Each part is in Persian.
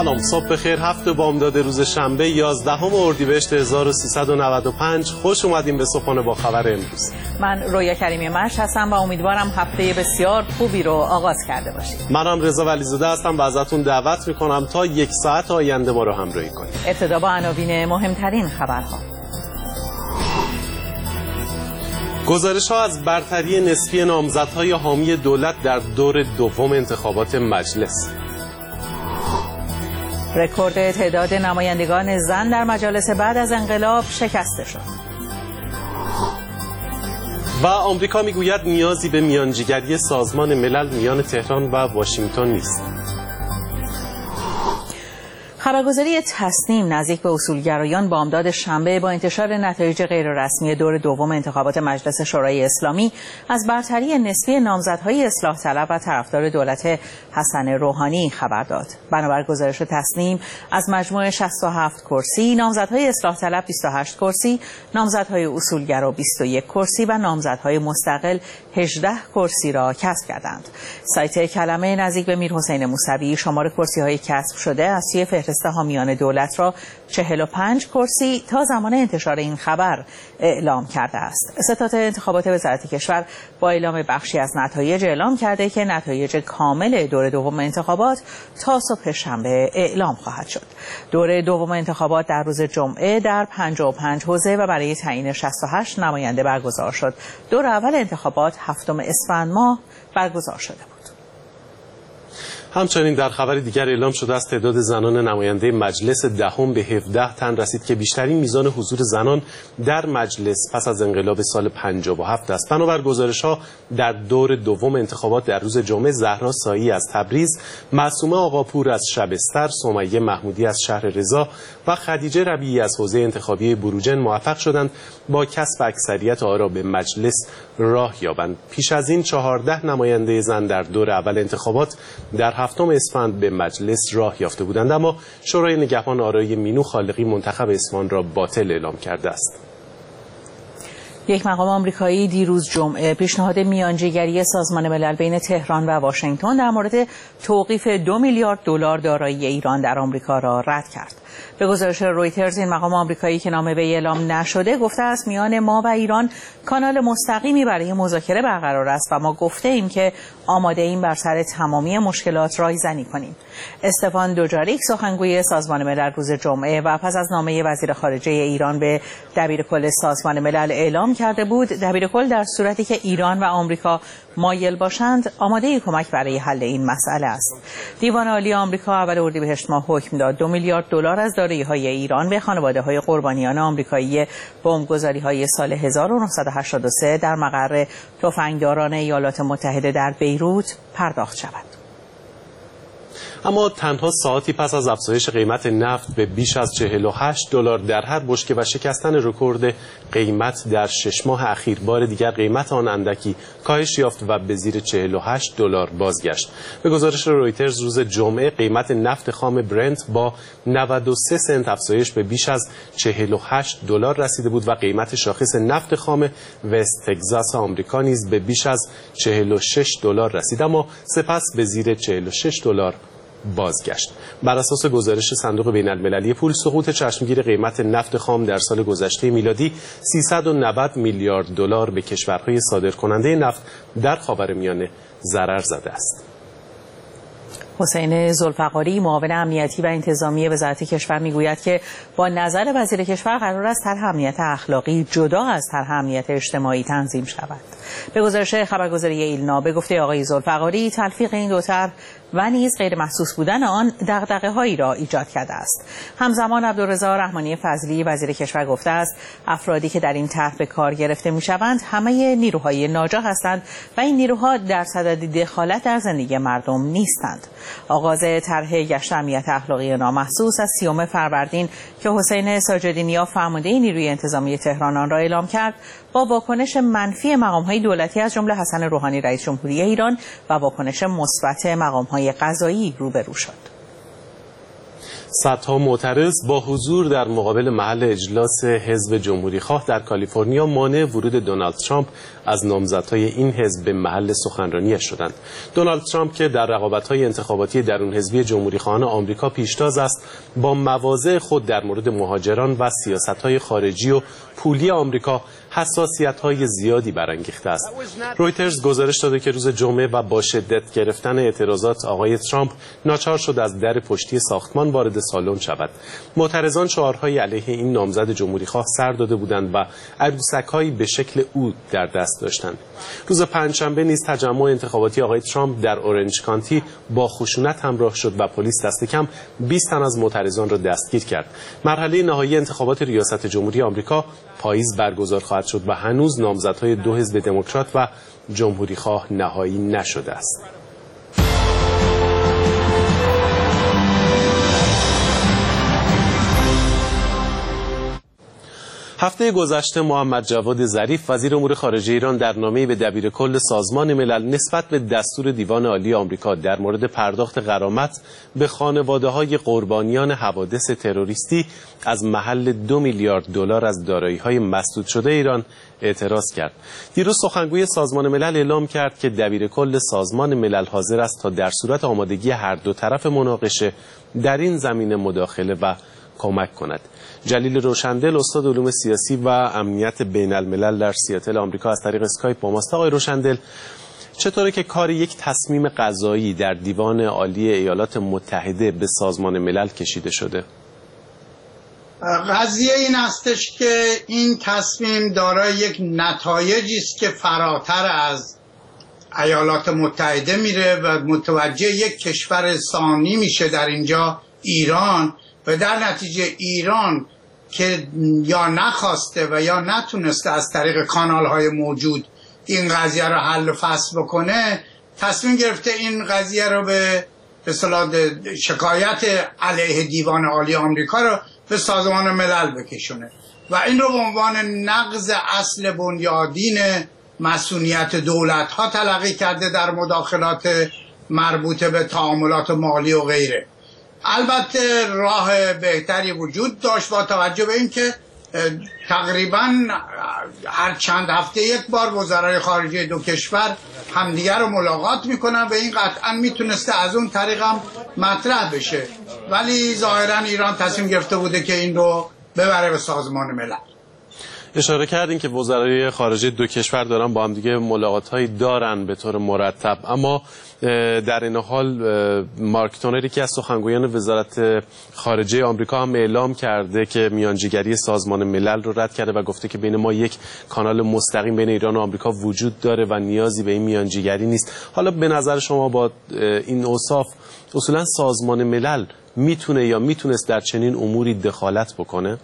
سلام، صبح بخیر. هفته بامداد روز شنبه 11 اردیبهشت 1395. خوش اومدیم به صبحانه با خبر امروز. من رویا کریمی مش هستم و امیدوارم هفته بسیار خوبی رو آغاز کرده باشید. منم رضا ولیزاده هستم و ازتون دعوت میکنم تا یک ساعت آینده ما رو همراهی کنید. ابتدا با عناوین مهمترین خبرها. گزارش ها از برتری نسبی نامزدهای حامی دولت در دور دوم انتخابات مجلس. رکورد تعداد نمایندگان زن در مجالس بعد از انقلاب شکسته شد. و آمریکا میگوید نیازی به میانجیگری سازمان ملل میان تهران و واشنگتن نیست. خبرگزاری تصنیم نزدیک به اصولگرایان بامداد شنبه با انتشار نتایج غیررسمی دور دوم انتخابات مجلس شورای اسلامی از برتری نسبی نامزدهای اصلاح طلب و طرفدار دولت حسن روحانی خبر داد. بنابر گزارش تصنیم از مجموع 67 کرسی، نامزدهای اصلاح طلب 28 کرسی، نامزدهای اصولگرا 21 کرسی و نامزدهای مستقل 18 کرسی را کسب کردند. سایت کلمه نزدیک به میرحسین موسوی شمار کرسی‌های کسب شده از سوی فهرست حامیان دولت را 45 کرسی تا زمان انتشار این خبر اعلام کرده است. ستاد انتخابات وزارت کشور با اعلام بخشی از نتایج اعلام کرده که نتایج کامل دور دوم انتخابات تا صبح شنبه اعلام خواهد شد. دور دوم انتخابات در روز جمعه در 55 حوزه و برای تعیین 68 نماینده برگزار شد. دور اول انتخابات 7 اسفند ماه برگزار شده بود. همچنین در خبر دیگر اعلام شده است تعداد زنان نماینده مجلس دهم به 17 تن رسید که بیشترین میزان حضور زنان در مجلس پس از انقلاب سال 57 است. بنابر گزارش‌ها در دور دوم انتخابات در روز جمعه زهرا سایی از تبریز، معصومه آقاپور از شبستر، سمیه محمودی از شهر رضا و خدیجه ربیعی از حوزه انتخابی بروجرد موفق شدند با کسب اکثریت آرا به مجلس راه یابند. پیش از این 14 نماینده زن در دور اول انتخابات در 7 اسفند به مجلس راه یافته بودند، اما شورای نگهبان آرای مینو خالقی منتخب اصفهان را باطل اعلام کرده است. یک مقام آمریکایی دیروز جمعه پیشنهاد میانجیگری سازمان ملل بین تهران و واشنگتن در مورد توقیف 2 میلیارد دلار دارایی ایران در آمریکا را رد کرد. به گزارش رویترز این مقام آمریکایی که نام وی اعلام نشده گفته است میان ما و ایران کانال مستقیمی برای مذاکره برقرار است و ما گفته ایم که آماده ایم بر سر تمامی مشکلات رایزنی کنیم. استفان دوجاریک سخنگوی سازمان ملل روز جمعه و پس از نامه وزیر خارجه ایران به دبیرکل سازمان ملل اعلام کرده بود دبیرکل در صورتی که ایران و آمریکا مایل باشند آماده کمک برای حل این مسئله است. دیوان عالی آمریکا اول اردیبهشت ماه حکم داد 2 میلیارد دلار از دارایی‌های ایران به خانواده‌های قربانیان آمریکایی بمبگذاری‌های سال 1983 در مقر تفنگداران ایالات متحده در بیروت پرداخت شود. اما تنها ساعتی پس از افزایش قیمت نفت به بیش از 48 دلار در هر بشکه و شکستن رکورد قیمت در 6 ماه اخیر، بار دیگر قیمت آن اندکی کاهش یافت و به زیر 48 دلار بازگشت. به گزارش رویترز روز جمعه قیمت نفت خام برنت با 93 سنت افزایش به بیش از 48 دلار رسیده بود و قیمت شاخص نفت خام وست تگزاس آمریکا نیز به بیش از 46 دلار رسید، اما سپس به زیر 46 دلار بازگشت. بر اساس گزارش صندوق بین‌المللی پول، سقوط چشمگیر قیمت نفت خام در سال گذشته میلادی 390 میلیارد دلار به کشورهای صادرکننده نفت در خاورمیانه ضرر زده است. حسین ذوالفقاری معاون امنیتی و انتظامی وزارت کشور میگوید که با نظر وزیر کشور قرار است طرح امنیت اخلاقی جدا از طرح امنیت اجتماعی تنظیم شود. به گزارش خبرگزاری ایلنا به گفته آقای ذوالفقاری تلفیق این دو طرح و نیز غیر محسوس بودن آن دغدغه‌هایی را ایجاد کرده است. همزمان عبدالرضا رحمانی فضلی وزیر کشور گفته است افرادی که در این طرح به کار گرفته میشوند همه نیروهای ناجا هستند و این نیروها در صدد دخالت در زندگی مردم نیستند. آغاز طرح گشت امنیت اخلاقی نامحسوس از 30 فروردین که حسین ساجدینیا فرمانده نیروی انتظامی تهران آن را اعلام کرد با واکنش منفی مقام‌های دولتی از جمله حسن روحانی رئیس جمهوری ایران و واکنش مثبت مقام‌های قضایی روبرو شد. صدها معترض با حضور در مقابل محل اجلاس حزب جمهوریخواه در کالیفرنیا مانع ورود دونالد ترامپ از نامزدهای این حزب به محل سخنرانیش شدند. دونالد ترامپ که در رقابت‌های انتخاباتی درون حزبی جمهوریخواهان آمریکا پیشتاز است، با مواضع خود در مورد مهاجران و سیاست‌های خارجی و پولی آمریکا حساسیت‌های زیادی برانگیخته است. رویترز گزارش داده که روز جمعه و با شدت گرفتن اعتراضات آقای ترامپ ناچار شد از در پشتی ساختمان وارد سالن شود. معترضان شعارهای علیه این نامزد جمهوریخواه سر داده بودند و عروسک‌هایی به شکل عود در دست داشتند. روز پنجشنبه نیز تجمع انتخاباتی آقای ترامپ در اورنج کانتی با خشونت همراه شد و پلیس دست کم 20 تن از معترضان را دستگیر کرد. مرحله نهایی انتخابات ریاست جمهوری آمریکا پاییز برگزار خواهد شد و هنوز نامزدهای دو حزب دموکرات و جمهوریخواه نهایی نشده است. هفته گذشته محمد جواد ظریف وزیر امور خارجه ایران در نامه‌ای به دبیرکل سازمان ملل نسبت به دستور دیوان عالی آمریکا در مورد پرداخت غرامت به خانواده‌های قربانیان حوادث تروریستی از محل 2 میلیارد دلار از دارایی‌های مسدود شده ایران اعتراض کرد. دیروز سخنگوی سازمان ملل اعلام کرد که دبیرکل سازمان ملل حاضر است تا در صورت آمادگی هر دو طرف مناقشه در این زمینه مداخله و کمک کند. جلیل روشندل استاد علوم سیاسی و امنیت بین الملل در سیاتل آمریکا از طریق اسکایپ با ماست. آقای روشندل، چطوره که کار یک تصمیم قضایی در دیوان عالی ایالات متحده به سازمان ملل کشیده شده؟ قضیه این هستش که این تصمیم دارای یک نتایجی است که فراتر از ایالات متحده میره و متوجه یک کشور ثانی میشه، در اینجا ایران، و در نتیجه ایران که یا نخواسته و یا نتونسته از طریق کانال‌های موجود این قضیه رو حل و فصل بکنه، تصمیم گرفته این قضیه رو به اصطلاح شکایت علیه دیوان عالی آمریکا رو به سازمان ملل بکشونه و این رو به عنوان نقض اصل بنیادین مسئولیت دولت‌ها تلقی کرده در مداخلات مربوط به تعاملات مالی و غیره. البته راه بهتری وجود داشت با توجه به اینکه تقریبا هر چند هفته یک بار وزرای خارجه دو کشور همدیگر رو ملاقات میکنن و این قطعا میتونسته از اون طریق هم مطرح بشه، ولی ظاهرا ایران تصمیم گرفته بوده که این رو ببره به سازمان ملل. اشاره کردین که وزرای خارجه دو کشور دارن با هم دیگه ملاقات‌هایی دارن به طور مرتب، اما در این حال مارک تونر که از سخنگویان وزارت خارجه آمریکا هم اعلام کرده که میانجیگری سازمان ملل رو رد کرده و گفته که بین ما یک کانال مستقیم بین ایران و آمریکا وجود داره و نیازی به این میانجیگری نیست. حالا به نظر شما با این اوصاف اصولا سازمان ملل میتونه یا میتونست در چنین اموری دخالت بکنه؟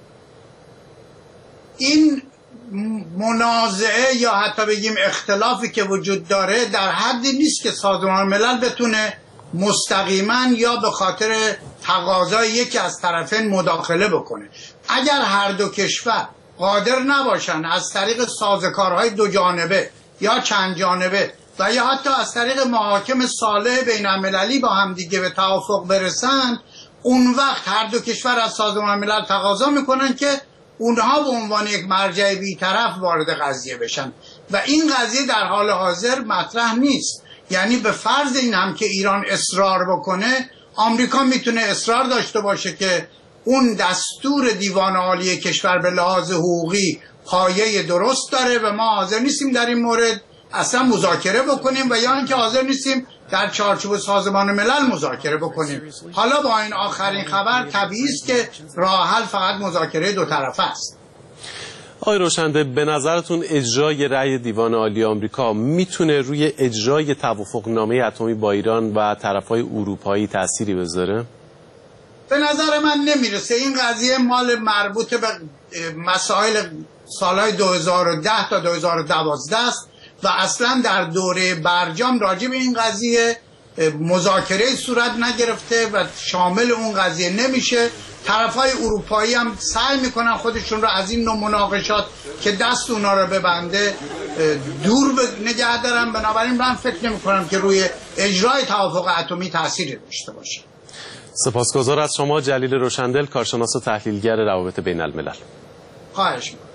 این منازعه یا حتی بگیم اختلافی که وجود داره در حدی نیست که سازمان ملل بتونه مستقیما یا به خاطر تقاضای یکی از طرفین مداخله بکنه. اگر هر دو کشور قادر نباشن از طریق سازوکارهای دو جانبه یا چند جانبه و یا حتی از طریق محاکم صالح بین المللی با هم دیگه به توافق برسند، اون وقت هر دو کشور از سازمان ملل تقاضا میکنن که اونها به عنوان یک مرجع بی‌طرف وارد قضیه بشن و این قضیه در حال حاضر مطرح نیست. یعنی به فرض این هم که ایران اصرار بکنه، آمریکا میتونه اصرار داشته باشه که اون دستور دیوان عالی کشور به لحاظ حقوقی پایه درست داره و ما حاضر نیستیم در این مورد اصلا مذاکره بکنیم و یا اینکه حاضر نیستیم در چارچوب سازمان ملل مذاکره بکنیم. حالا با این آخرین خبر طبیعی است که راه حل فقط مذاکره دو طرفه است. آقای روشنده، به نظرتون اجرای رأی دیوان عالی آمریکا میتونه روی اجرای توافقنامه اتمی با ایران و طرفهای اروپایی تأثیری بذاره؟ به نظر من نمیرسه. این قضیه مال مربوط به مسائل سالهای 2010 تا 2012 است و اصلا در دوره برجام راجع به این قضیه مذاکره صورت نگرفته و شامل اون قضیه نمیشه. طرفای اروپایی هم سعی میکنن خودشون رو از این نوع مناقشات که دست اونا رو ببنده دور نگه دارن. بنابراین من فکر نمی کنم که روی اجرای توافق اتمی تأثیری داشته باشه. سپاسگزار از شما جلیل روشندل، کارشناس و تحلیلگر روابط بین الملل. خواهش می‌کنم.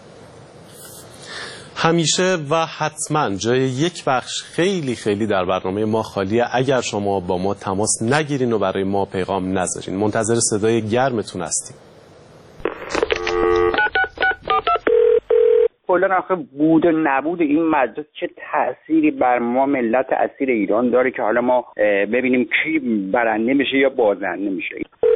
همیشه و حتما جای یک بخش خیلی در برنامه ما خالیه اگر شما با ما تماس نگیرین و برای ما پیغام نذارین. منتظر صدای گرمتون هستیم. کلا آخه بود و نبود این مجلس چه تأثیری بر ما ملت اسیر ایران داره که حالا ما ببینیم کی برنده میشه یا بازنده میشه.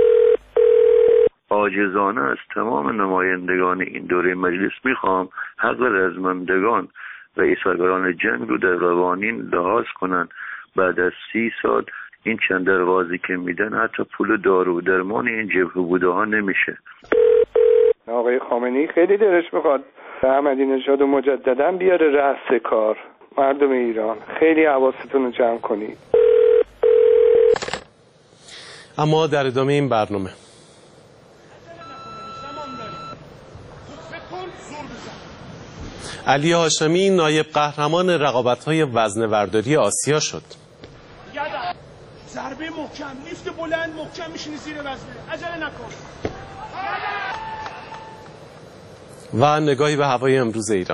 عاجزانه از تمام نمایندگان این دوره مجلس میخوام حق رزمندگان و ایثارگران جنگ رو در قوانین لحاظ کنن. بعد از 30 سال این چند دروازی که میدن حتی پول دارو و درمان این جبهه بوده ها نمیشه. آقای خامنه‌ای خیلی دلش میخواد احمدی نژاد مجددا بیاره رأس کار. مردم ایران خیلی حواستون رو جمع کنید. اما در ادامه این برنامه علی هاشمی نایب قهرمان رقابت‌های وزنه‌برداری آسیا شد. ضربه محکم، لیفت بلند، محکم میشینی زیر وزنه. عجله نکن. و نگاهی به هوای امروز ایران.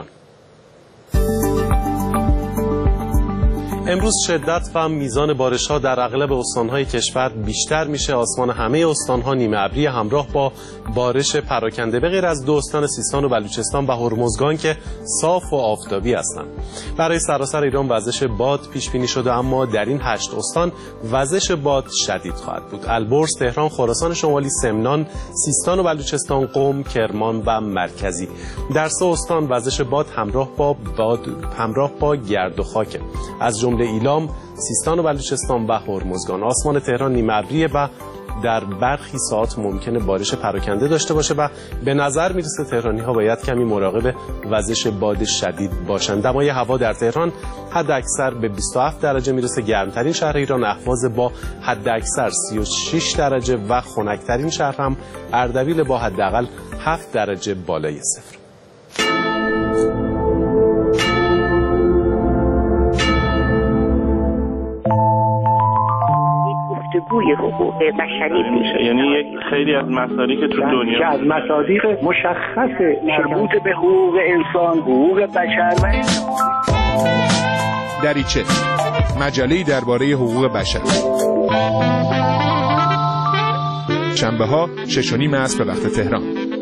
امروز شدت و میزان بارش‌ها در اغلب استان‌های کشور بیشتر میشه. آسمان همه استان‌ها نیمه ابری همراه با بارش پراکنده به غیر از 2 استان سیستان و بلوچستان و هرمزگان که صاف و آفتابی هستند. برای سراسر ایران وزش باد پیش بینی شده، اما در این 8 استان وزش باد شدید خواهد بود: البرز، تهران، خراسان شمالی، سمنان، سیستان و بلوچستان، قم، کرمان و مرکزی. در 3 استان وزش باد همراه با گرد و خاک، از جمله ایلام، سیستان و بلوچستان و هرمزگان. آسمان تهران نیمه ابریه و در برخی ساعات ممکنه بارش پراکنده داشته باشه و به نظر میرسه تهرانی‌ها باید کمی مراقب وزش باد شدید باشند. دمای هوا در تهران حد اکثر به 27 درجه میرسه. گرمترین شهر ایران اهواز با حد اکثر 36 درجه و خنکترین شهر هم اردبیل با حداقل 7 درجه بالای صفر. گوی حقوق بشری میشه، یعنی یک خیلی از مصادیق تو دنیا که از مصادیق مشخص مربوط به حقوق انسان، حقوق بشر و دریچه مجله‌ای درباره حقوق بشر. شنبه‌ها 6:30 عصر به وقت تهران.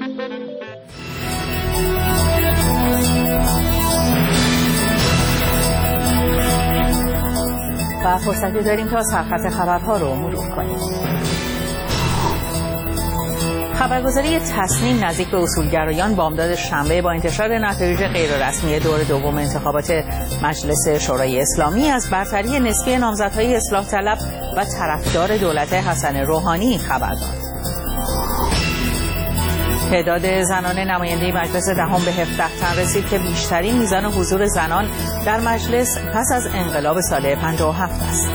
و فرصتی داریم تا سرخط خبرها رو مرور کنیم. خبرگزاری تصنیم نزدیک به اصولگرایان بامداد شنبه با انتشار نتایج غیررسمی دور دوم انتخابات مجلس شورای اسلامی از برتری نسبی نامزدهای اصلاح طلب و طرفدار دولت حسن روحانی خبر داد. تعداد زنان نماینده مجلس دهم به 17 تن رسید که بیشترین میزان حضور زنان در مجلس پس از انقلاب سال 57 است.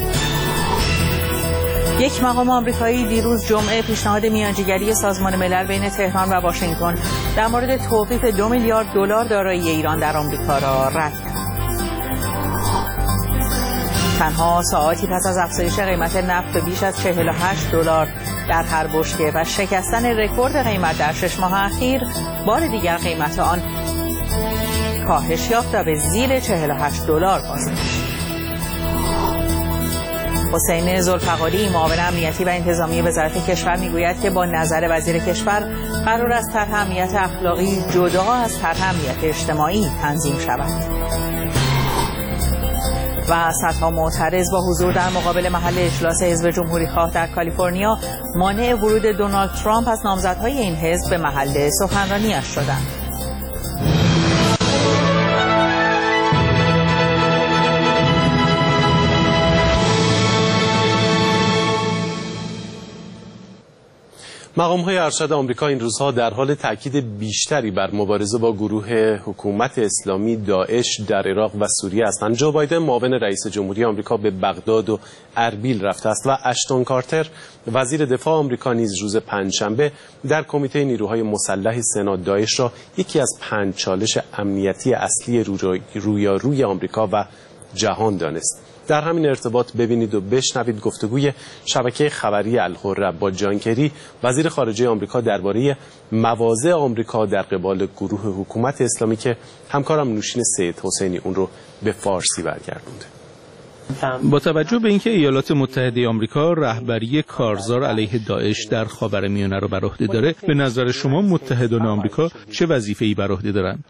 یک مقام آمریکایی دیروز جمعه پیشنهاد میانجیگری سازمان ملل بین تهران و واشنگتن در مورد توقیف 2 میلیارد دلار دارایی ایران در آمریکا را رد کرد. تنها ساعاتی پس از افزایش قیمت نفت به بیش از 48 دلار در هر بشکه و شکستن رکورد قیمت در 6 ماه اخیر، بار دیگر قیمت آن کاهش یافت و به زیر 48 دلار بازگشت. حسین ذوالفقاری، معاون امنیتی و انتظامی وزارت کشور میگوید که با نظر وزیر کشور قرار است طرح امنیت اخلاقی جدا از طرح امنیت اجتماعی تنظیم شود. و صدها معترض با حضور در مقابل محل اجلاس حزب جمهوری‌خواه در کالیفرنیا مانع ورود دونالد ترامپ از نامزدهای این حزب به محل سخنرانی‌اش شدند. مقام‌های ارشد آمریکا این روزها در حال تاکید بیشتری بر مبارزه با گروه حکومت اسلامی داعش در عراق و سوریه هستند. جو بایدن معاون رئیس جمهوری آمریکا به بغداد و اربیل رفته است و اشتون کارتر وزیر دفاع آمریکا نیز روز پنجشنبه در کمیته نیروهای مسلح سنا داعش را یکی از 5 چالش امنیتی اصلی رویاروی آمریکا و جهان دانست. در همین ارتباط ببینید و بشنوید گفتگوی شبکه خبری الحره با جان کری وزیر خارجه آمریکا درباره مواضع آمریکا در قبال گروه حکومت اسلامی که همکارم نوشین سید حسینی اون رو به فارسی برگردونده. با توجه به اینکه ایالات متحده آمریکا رهبری کارزار علیه داعش در خاورمیانه را بر عهده داره، به نظر شما متحدان آمریکا چه وظیفه‌ای بر عهده دارند؟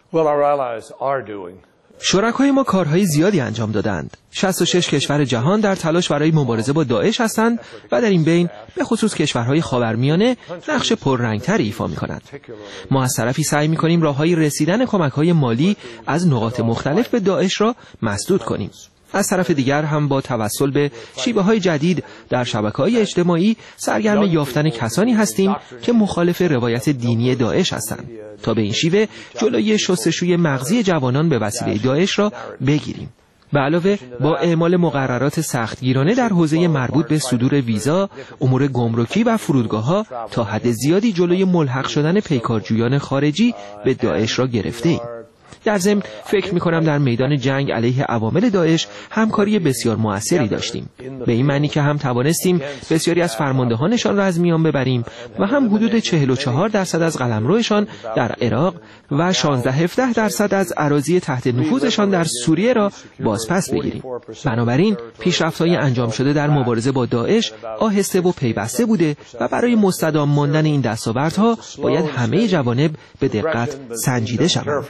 شرکای ما کارهای زیادی انجام دادند. 66 کشور جهان در تلاش برای مبارزه با داعش هستند و در این بین به خصوص کشورهای خاورمیانه نقش پررنگتری ایفا می‌کنند. ما از طرفی سعی می‌کنیم راههای رسیدن کمک‌های مالی از نقاط مختلف به داعش را مسدود کنیم. از طرف دیگر هم با توسل به شیوه‌های جدید در شبکه‌های اجتماعی سرگرم یافتن کسانی هستیم که مخالف روایت دینی داعش هستند تا به این شیوه جلوی شستشوی مغزی جوانان به وسیله داعش را بگیریم. به علاوه با اعمال مقررات سختگیرانه در حوزه مربوط به صدور ویزا، امور گمرکی و فرودگاه‌ها تا حد زیادی جلوی ملحق شدن پیکارجویان خارجی به داعش را گرفته‌ایم. در ضمن فکر می‌کنم در میدان جنگ علیه عوامل داعش همکاری بسیار موثری داشتیم، به این معنی که هم توانستیم بسیاری از فرماندهانشان را از میان ببریم و هم حدود 44% از قلمروشان در عراق و 16-17% از اراضی تحت نفوذشان در سوریه را بازپس بگیریم. بنابراین پیشرفت‌های انجام شده در مبارزه با داعش آهسته و پیوسته بوده و برای مستدام ماندن این دستاوردها باید همه جوانب به دقت سنجیده شوند.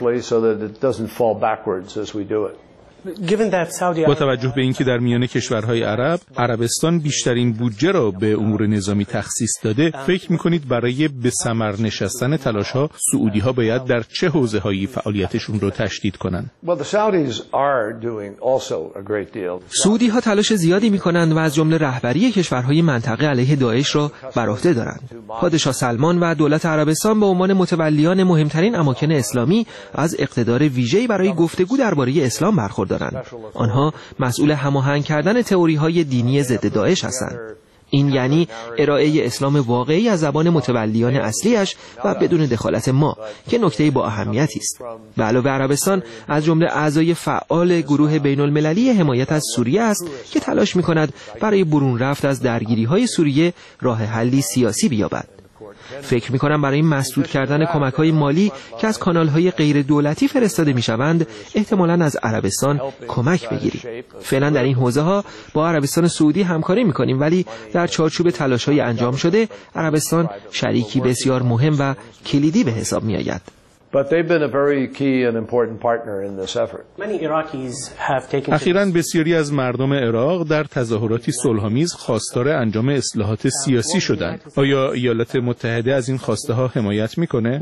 با توجه به اینکه در میان کشورهای عرب عربستان بیشترین بودجه را به امور نظامی تخصیص داده، فکر می‌کنید برای به ثمر نشستن تلاش‌ها سعودی‌ها باید در چه حوزه‌هایی فعالیتشون رو تشدید کنند؟ سعودی‌ها تلاش زیادی می‌کنند و از جمله رهبری کشورهای منطقه علیه داعش را بر عهده دارند. پادشاه سلمان و دولت عربستان به عنوان متولیان مهمترین اماکن اسلامی از اقتدار ویژه‌ای برای گفتگو درباره اسلام برخوردارند. آنها مسئول هماهنگ کردن تئوری‌های دینی ضد داعش هستند. این یعنی ارائه اسلام واقعی از زبان متولیان اصلیش و بدون دخالت ما، که نکته با اهمیتی است. به علاوه عربستان از جمله اعضای فعال گروه بین‌المللی حمایت از سوریه است که تلاش می‌کند برای برون رفت از درگیری‌های سوریه راه حلی سیاسی بیابد. فکر می‌کنم برای مسدود کردن کمک‌های مالی که از کانال‌های غیر دولتی فرستاده می‌شوند احتمالاً از عربستان کمک بگیریم. فعلا در این حوزه‌ها با عربستان سعودی همکاری می‌کنیم، ولی در چارچوب تلاش‌های انجام شده عربستان شریکی بسیار مهم و کلیدی به حساب می‌آید. اخیراً بسیاری از مردم عراق در تظاهراتی صلح‌آمیز خواستار انجام اصلاحات سیاسی شدند. آیا ایالات متحده از این خواسته ها حمایت میکنه؟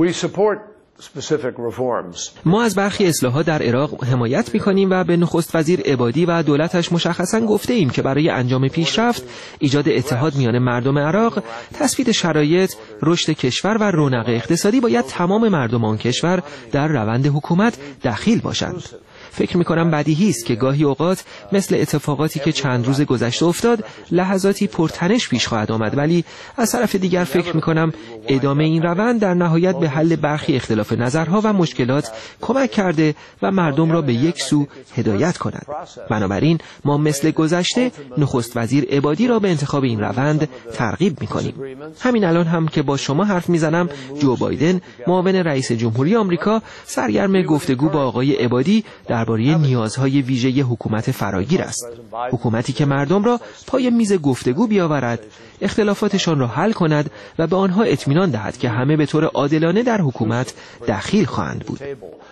ما از برخی اصلاحات در عراق حمایت می‌کنیم و به نخست وزیر عبادی و دولتش مشخصاً گفته ایم که برای انجام پیشرفت، ایجاد اتحاد میان مردم عراق، تثبیت شرایط، رشد کشور و رونق اقتصادی باید تمام مردم آن کشور در روند حکومت دخیل باشند. فکر می‌کنم بدیهی است که گاهی اوقات مثل اتفاقاتی که چند روز گذشته افتاد لحظاتی پرتنش پیش خواهد آمد، ولی از طرف دیگر فکر می‌کنم ادامه این روند در نهایت به حل برخی اختلاف نظرها و مشکلات کمک کرده و مردم را به یک سو هدایت کند. بنابراین ما مثل گذشته نخست وزیر عبادی را به انتخاب این روند ترغیب می‌کنیم. همین الان هم که با شما حرف می‌زنم، جو بایدن معاون رئیس جمهوری آمریکا سرگرم گفتگو با آقای عبادی درباره نیازهای ویژه حکومت فراگیر است. حکومتی که مردم را پای میز گفتگو بیاورد، اختلافاتشان را حل کند و به آنها اطمینان دهد که همه به طور عادلانه در حکومت دخیل خواهند بود.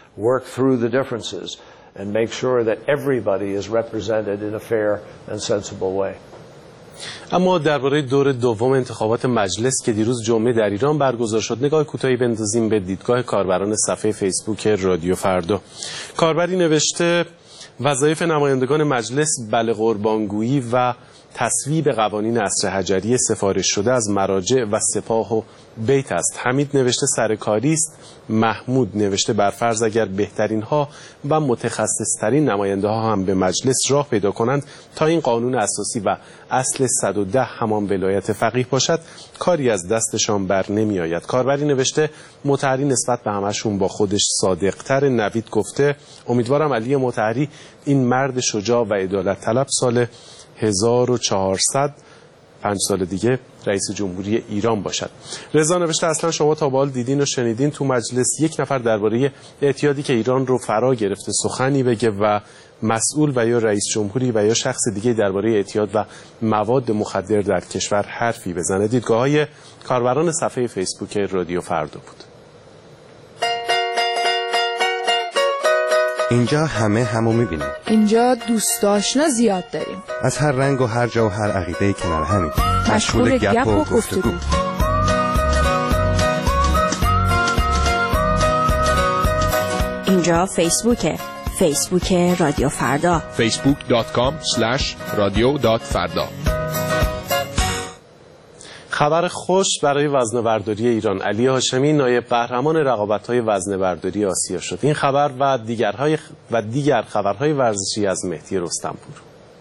اما درباره دور دوم انتخابات مجلس که دیروز جمعه در ایران برگزار شد نگاه کوتاهی بندازیم به دیدگاه کاربران صفحه فیسبوک رادیو فردا. کاربری نوشته وظایف نمایندگان مجلس بله قربانگویی و تصویب قوانین عصر حجری سفارش شده از مراجع و سپاه و بیت است. حمید نوشته سرکاری است. محمود نوشته برفرض اگر بهترین ها و متخصصترین نماینده ها هم به مجلس راه پیدا کنند تا این قانون اساسی و اصل 110 همان ولایت فقیه باشد، کاری از دستشان بر نمی آید. کاربری نوشته مطهری نسبت به همشون با خودش صادقتر. نوید گفته امیدوارم علی مطهری این مرد شجاع و عدالت طلب سال 1400 5 سال دیگه رئیس جمهوری ایران باشد. رضا نوشته اصلا شما تا به حال دیدین و شنیدین تو مجلس یک نفر درباره اعتیادی که ایران رو فرا گرفته سخنی بگه و مسئول و یا رئیس جمهوری و یا شخص دیگه درباره اعتیاد و مواد مخدر در کشور حرفی بزنه؟ دیدگاه‌های کاربران صفحه فیسبوک رادیو فردا بود. اینجا همو میبینیم. اینجا دوست آشنا زیاد داریم. از هر رنگ و هر جا و هر عقیده کنار همین. مشغول گپ و گفتگو. اینجا فیسبوک رادیو فردا. facebook.com/radio.farda. خبر خوش برای وزنه‌برداری ایران. علی هاشمی نایب قهرمان رقابت‌های وزنه‌برداری آسیا شد. این خبر و دیگر خبرهای ورزشی از مهدی رستمپور.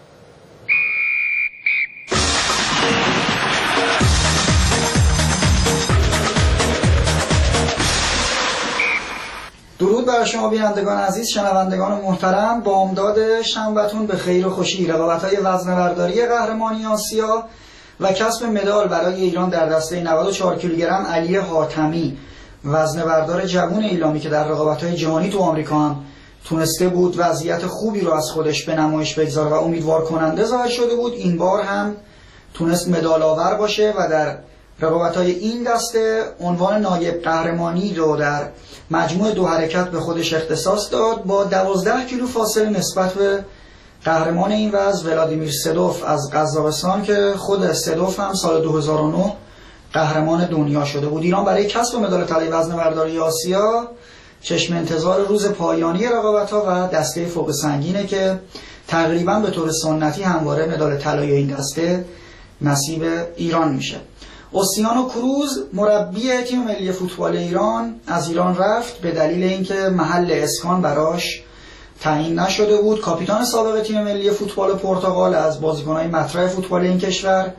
درود بر شما بینندگان عزیز، شنوندگان محترم. بامداد شنبه‌تون به خیر و خوشی. رقابت‌های وزنه‌برداری قهرمانی آسیا و کسب مدال برای ایران در دسته 94 کیلوگرم علی حاتمی، وزنه‌بردار جوان ایلامی که در رقابت‌های جهانی تو آمریکا هم تونسته بود وضعیت خوبی رو از خودش به نمایش بگذاره و امیدوار کننده ظاهر شده بود، این بار هم تونست مدال آور باشه و در رقابت‌های این دسته عنوان نایب قهرمانی رو در مجموع 2 حرکت به خودش اختصاص داد، با 12 کیلو فاصله نسبت به قهرمان این وزن ولادیمیر سدوف از قزاقستان که خود سدوف هم سال 2009 قهرمان دنیا شده بود. ایران برای کسب مدال طلای وزنه‌برداری آسیا چشم انتظار روز پایانی رقابت‌ها و دسته فوق سنگینه که تقریبا به طور سنتی همواره مدال طلای این دسته نصیب ایران میشه. اوسیانو کروز مربی تیم ملی فوتبال ایران از ایران رفت به دلیل اینکه محل اسکان براش تعیین نشده بود. کاپیتان سابق تیم ملی فوتبال پرتغال از بازیکن‌های مطرح فوتبال این کشور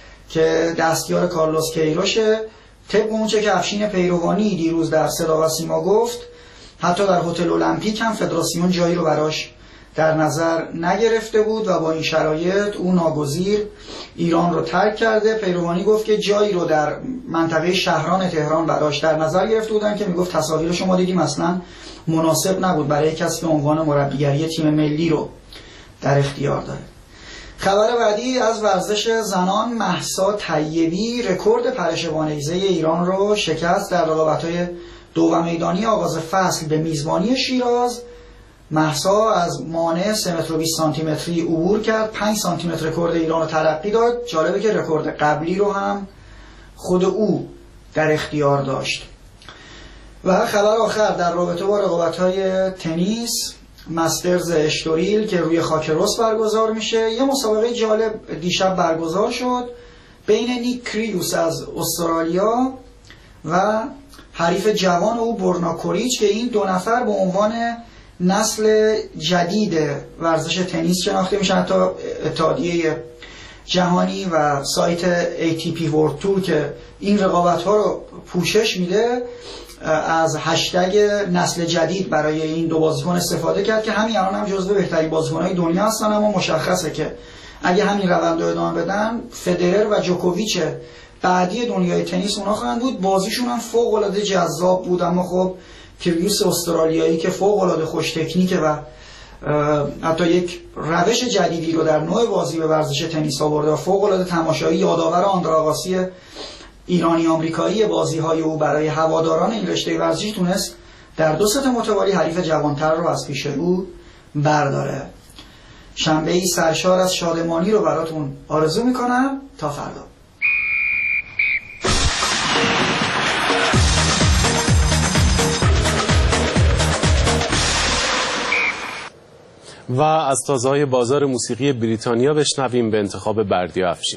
که دستیار کارلوس کیروشه، طبق اونچه که افشین پیروانی دیروز در صدا و سیما گفت، حتی در هتل المپیک هم فدراسیون جایی رو براش در نظر نگرفته بود و با این شرایط او ناگزیر ایران رو ترک کرده. پیروانی گفت که جایی رو در منطقه شهران تهران براش در نظر گرفته بودن که میگفت تصاویر شما دیدیم اصلا مناسب نبود برای کسی که عنوان مربیگری تیم ملی رو در اختیار داره. خبر بعدی از ورزش زنان. مهسا طیبی رکورد پرش وانیزه ایران رو شکست در رقابت‌های 2 میدانی آغاز فصل به میزبانی شیراز. مهسا از مانع 3 متر و 20 سانتی متری عبور کرد، 5 سانتی متر رکورد ایران رو ترقی داد. جالبه که رکورد قبلی رو هم خود او در اختیار داشت. و خبر آخر در رابطه با رقابت‌های تنیس. مسترز اشتوریل که روی خاک رس برگزار میشه، یه مسابقه جالب دیشب برگزار شد بین نیک کریوس از استرالیا و حریف جوان او برنا کوریچ که این 2 نفر به عنوان نسل جدید ورزش تنیس شناخته میشن. حتی اتحادیه جهانی و سایت ATP World Tour که این رقابت‌ها رو پوشش میده از هشتگ نسل جدید برای این 2 بازیکن استفاده کرد که همین الان هم جزو بهترین بازیکن‌های دنیا هستن، اما مشخصه که اگه همین روند رو ادامه بدن فدرر و جوکوویچ بعدی دنیای تنیس اونا خواهند بود. بازیشون هم فوق‌العاده جذاب بود، اما خب کریوس استرالیایی که فوق‌العاده خوش تکنیکه و حتی یک روش جدیدی رو در نوع بازی به ورزش تنیس آورده و فوق‌العاده تماشایی، یادآور آندراغاسی ایرانی آمریکایی بازی‌های او برای هواداران این رشته ورزشی تونست در 2 ست متوالی حریف جوانتر رو از پیش او برداره. شنبه‌ای سرشار از شادمانی رو براتون آرزو میکنم. تا فردا. و از تازه‌های بازار موسیقی بریتانیا بشنویم به انتخاب بردیا افشین.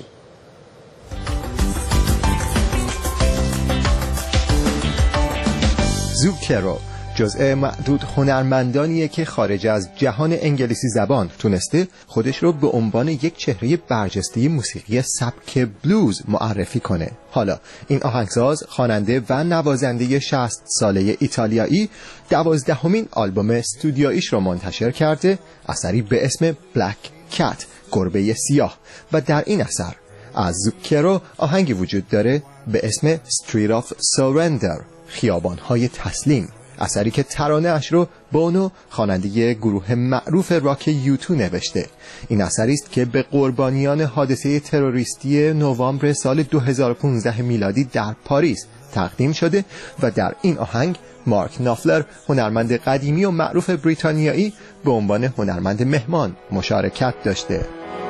زوکرو جزء معدود هنرمندانیه که خارج از جهان انگلیسی زبان تونسته خودش رو به عنوان یک چهره برجسته موسیقی سبک بلوز معرفی کنه. حالا این آهنگساز، خواننده و نوازنده 60 ساله ایتالیایی 12مین آلبوم استودیویش رو منتشر کرده، اثری به اسم بلک کت، گربه سیاه، و در این اثر از زوکرو آهنگی وجود داره به اسم Street of Surrender، خیابان‌های تسلیم، اثری که ترانه اش رو بونو، خواننده گروه معروف راک یوتو، نوشته. این اثری است که به قربانیان حادثه تروریستی نوامبر سال 2015 میلادی در پاریس تقدیم شده و در این آهنگ مارک نافلر، هنرمند قدیمی و معروف بریتانیایی، به عنوان هنرمند مهمان مشارکت داشته.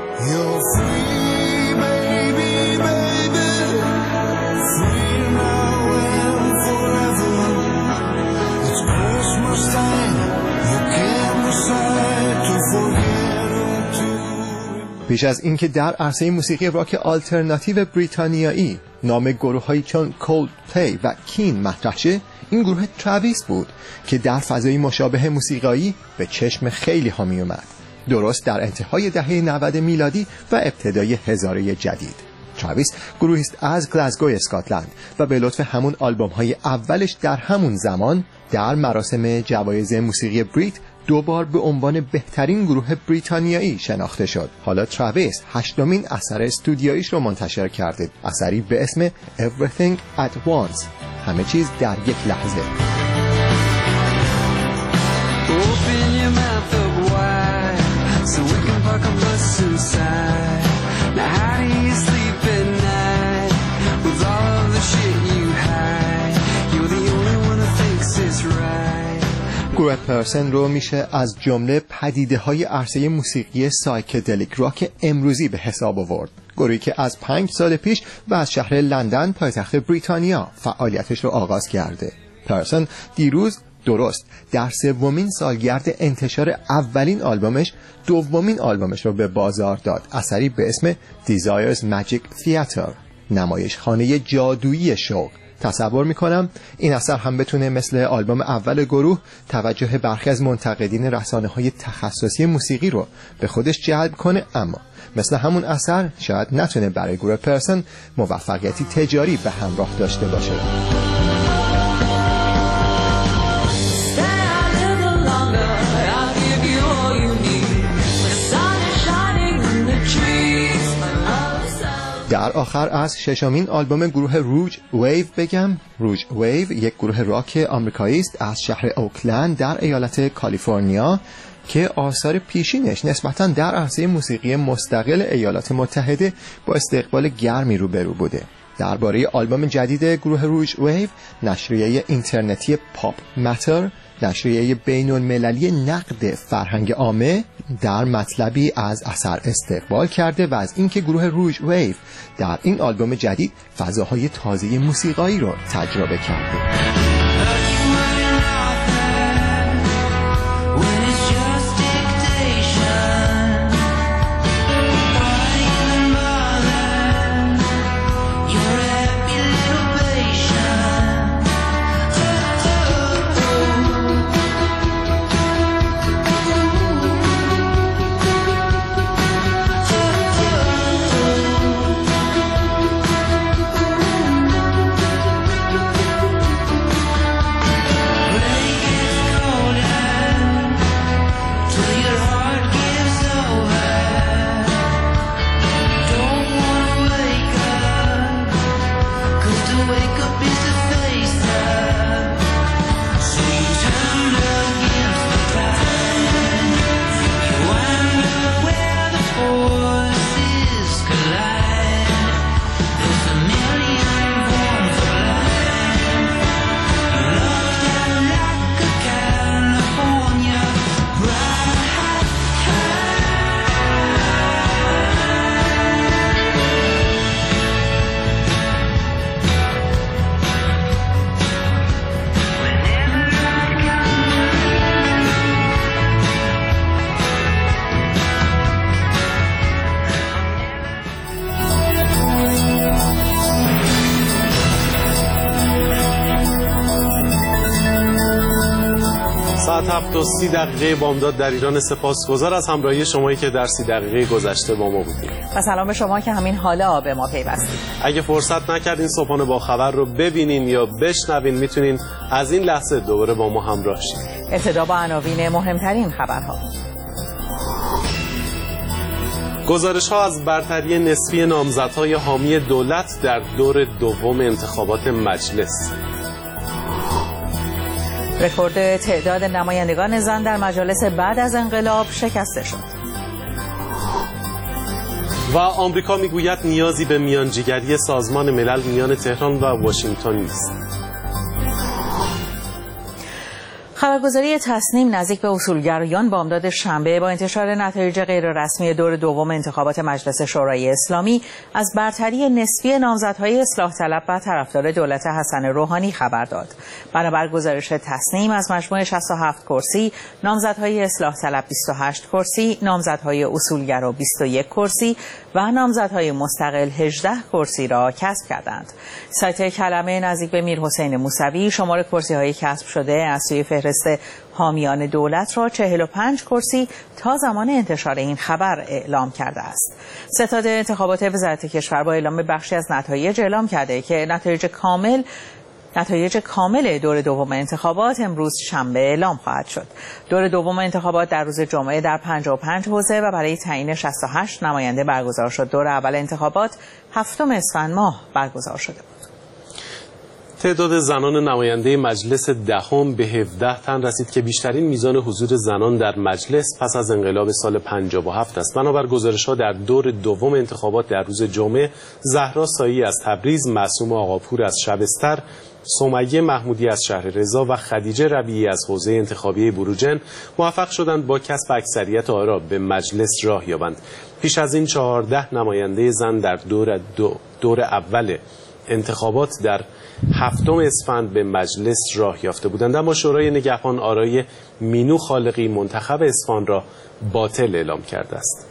پیش از اینکه در عرصه موسیقی راک آلترناتیو بریتانیایی نام گروه‌هایی چون کولدپلی و کین مطرح شه، این گروه تراویس بود که در فضای مشابه موسیقایی به چشم خیلی ها می اومد، درست در انتهای دهه 90 میلادی و ابتدای هزاره جدید. تراویس گروهی است از گلاسگو اسکاتلند و به لطف همون آلبوم‌های اولش در همون زمان در مراسم جوایز موسیقی بریت 2 بار به عنوان بهترین گروه بریتانیایی شناخته شد. حالا تراویس 8مین اثر استودیویش رو منتشر کرده، اثری به اسم Everything at Once، همه چیز در یک لحظه. گروه پرسن رو میشه از جمله پدیده‌های عرصه موسیقی سایکدلیک راک امروزی به حساب آورد. گروهی که از 5 سال پیش و از شهر لندن پایتخت بریتانیا فعالیتش رو آغاز کرده. پرسن دیروز درست در 3مین سالگرد انتشار اولین آلبومش 2مین آلبومش رو به بازار داد، اثری به اسم Desires Magic Theater، نمایشخانه جادویی شوق. تصور میکنم این اثر هم بتونه مثل آلبوم اول گروه توجه برخی از منتقدین رسانه‌های تخصصی موسیقی رو به خودش جلب کنه، اما مثل همون اثر شاید نتونه برای گروه پرسن موفقیتی تجاری به همراه داشته باشه. در آخر از 6مین آلبوم گروه روج ویو بگم. روج ویو یک گروه راک آمریکایی است از شهر اوکلند در ایالت کالیفرنیا که آثار پیشینش نسبتاً در عرصه موسیقی مستقل ایالات متحده با استقبال گرمی روبرو بوده. درباره آلبوم جدید گروه روج ویو، نشریه اینترنتی پاپ ماتر، نشریه بین‌المللی نقد فرهنگ عامه، در مطلبی از اثر استقبال کرده و از اینکه گروه روج ویو در این آلبوم جدید فضاهای تازه موسیقایی رو تجربه کرده. ساعت 7:30 بامداد در ایران. سپاسگزار از همراهی شمایی که در 30 دقیقه گذشته با ما بودید. و سلام به شما که همین حالا به ما پیوستید. اگه فرصت نکردین صبحانه با خبر رو ببینین یا بشنوین، میتونین از این لحظه دوباره با ما همراه شید. ابتدا با عناوین مهمترین خبرها. گزارش‌ها از برتری نسبی نامزدهای حامی دولت در دور دوم انتخابات مجلس. رکورد تعداد نمایندگان زن در مجالس بعد از انقلاب شکسته شد. و آمریکا میگوید نیازی به میانجیگری سازمان ملل میان تهران و واشنگتن نیست. خبرگزاری تصنیم نزدیک به اصولگرایان بامداد شنبه با انتشار نتایج غیررسمی دور دوم انتخابات مجلس شورای اسلامی از برتری نسبی نامزدهای اصلاح طلب و طرفدار دولت حسن روحانی خبر داد. بنابر گزارش تصنیم از مجموع 67 کرسی، نامزدهای اصلاح طلب 28 کرسی، نامزدهای اصولگرا 21 کرسی و نامزدهای مستقل 18 کرسی را کسب کردند. سایت کلمه نزدیک به میرحسین موسوی شمار کرسی‌های کسب شده از سوی فهرست حامیان دولت را 45 کرسی تا زمان انتشار این خبر اعلام کرده است. ستاد انتخابات وزارت کشور با اعلام بخشی از نتایج اعلام کرده که نتایج کامل دور دوم انتخابات امروز شنبه اعلام خواهد شد. دور دوم انتخابات در روز جمعه در 55 حوزه و برای تعیین 68 نماینده برگزار شد. دور اول انتخابات 7 اسفند ماه برگزار شده بود. تعداد زنان نماینده مجلس دهم به 17 تن رسید که بیشترین میزان حضور زنان در مجلس پس از انقلاب سال 57 است. بنابر گزارش‌ها در دور دوم انتخابات در روز جمعه، زهرا سایی از تبریز، معصوم آقاپور از شبستر، سمیه محمودی از شهر رضا و خدیجه ربیعی از حوزه انتخابی بروجرد موفق شدند با کسب اکثریت آرا به مجلس راه یابند. پیش از این 14 نماینده زن در دور اول انتخابات در 7 اسفند به مجلس راه یافته بودند، اما شورای نگهبان آرای مینو خالقی منتخب اصفهان را باطل اعلام کرده است.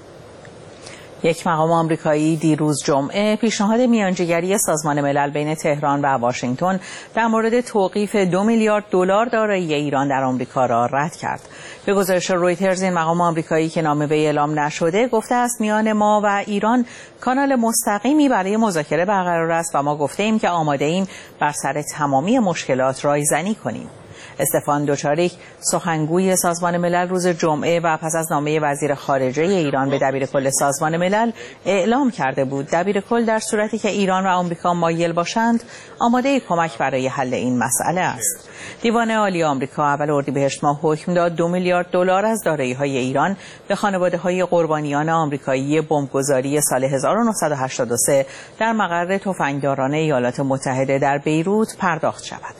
یک مقام آمریکایی دیروز جمعه پیشنهاد میانجیگری سازمان ملل بین تهران و واشنگتن در مورد توقیف 2 میلیارد دلار دارایی ایران در آمریکا را رد کرد. به گزارش رویترز این مقام آمریکایی که نام وی اعلام نشده گفته است میان ما و ایران کانال مستقیمی برای مذاکره برقرار است و ما گفته ایم که آماده ایم بر سر تمامی مشکلات رایزنی کنیم. استفان دوچاریک سخنگوی سازمان ملل روز جمعه و پس از نامه وزیر خارجه ایران به دبیرکل سازمان ملل اعلام کرده بود دبیرکل در صورتی که ایران و آمریکا مایل باشند آماده کمک برای حل این مسئله است. دیوان عالی آمریکا اول اردیبهشت ماه حکم داد 2 میلیارد دلار از دارایی‌های ایران به خانواده‌های قربانیان آمریکایی بمبگذاری سال 1983 در مقر تفنگداران ایالات متحده در بیروت پرداخت شود.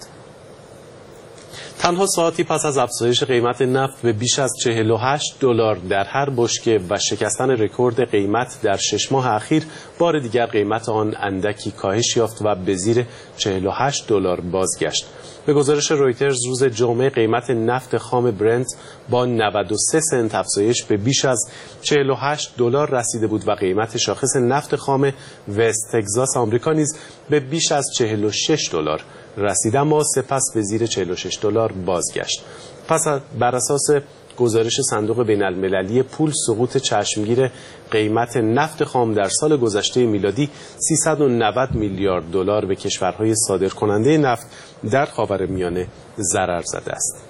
تنها ساعتی پس از افزایش قیمت نفت به بیش از 48 دلار در هر بشکه و شکستن رکورد قیمت در 6 ماه اخیر، بار دیگر قیمت آن اندکی کاهش یافت و به زیر 48 دلار بازگشت. به گزارش رویترز روز جمعه قیمت نفت خام برنت با 93 سنت افزایش به بیش از 48 دلار رسیده بود و قیمت شاخص نفت خام وست تگزاس آمریکا نیز به بیش از 46 دلار رسید، اما سپس به زیر 46 دلار بازگشت. پس بر اساس گزارش صندوق بین المللی پول، سقوط چشمگیر قیمت نفت خام در سال گذشته میلادی 390 میلیارد دلار به کشورهای صادرکننده نفت در خاورمیانه ضرر زده است.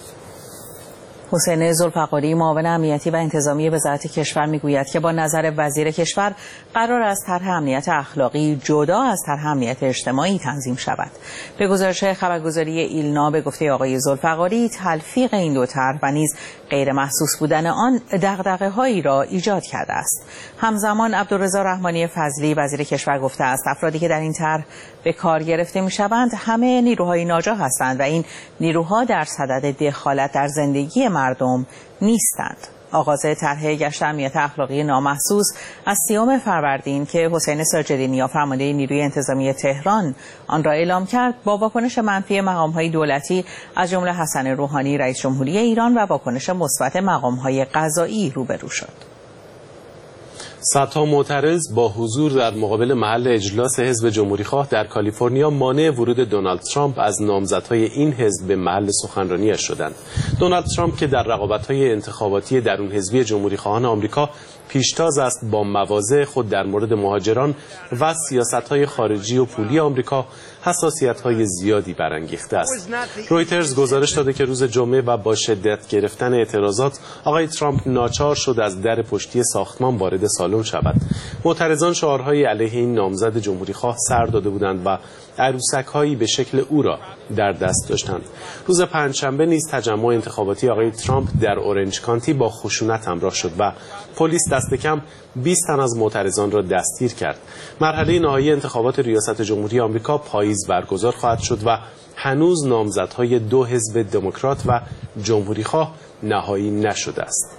حسین ذوالفقاری معاون امنیتی و انتظامی وزارت کشور میگوید که با نظر وزیر کشور قرار است طرح امنیت اخلاقی جدا از طرح امنیت اجتماعی تنظیم شود. به گزارش خبرگزاری ایلنا به گفته آقای ذوالفقاری تلفیق این دو طرح و نیز غیر محسوس بودن آن دغدغه‌هایی را ایجاد کرده است. همزمان عبدالرضا رحمانی فضلی وزیر کشور گفته است افرادی که در این طرح به کار گرفته میشوند همه نیروهای ناجا هستند و این نیروها در صدد دخالت در زندگی مردم نیستند. آغاز طرح گشت امنیت اخلاقی نامحسوس از 30 فروردین که حسین ساجدی فرمانده نیروی انتظامی تهران آن را اعلام کرد با واکنش منفی مقام‌های دولتی از جمله حسن روحانی رئیس جمهوری ایران و واکنش مثبت مقام‌های قضایی روبرو شد. صدها معترض با حضور در مقابل محل اجلاس حزب جمهوریخواه در کالیفرنیا مانع ورود دونالد ترامپ از نامزدهای این حزب به محل سخنرانی‌اش شدند. دونالد ترامپ که در رقابت‌های انتخاباتی درون حزبی جمهوریخواهان آمریکا پیشتاز است، با مواضع خود در مورد مهاجران و سیاست‌های خارجی و پولی آمریکا حساسیت‌های زیادی برانگیخته است. رویترز گزارش داده که روز جمعه و با شدت گرفتن اعتراضات آقای ترامپ ناچار شد از در پشتی ساختمان وارد سالن شود. معترضان شعارهای علیه این نامزد جمهوریخواه سر داده بودند و عروسک‌هایی به شکل او را در دست داشتند. روز پنجشنبه نیز تجمع انتخاباتی آقای ترامپ در اورنج کانتی با خشونت همراه شد و پلیس دست کم 20 تن از معترضان را دستگیر کرد. مرحله نهایی انتخابات ریاست جمهوری آمریکا پاییز برگزار خواهد شد و هنوز نامزدهای دو حزب دموکرات و جمهوریخواه نهایی نشده است.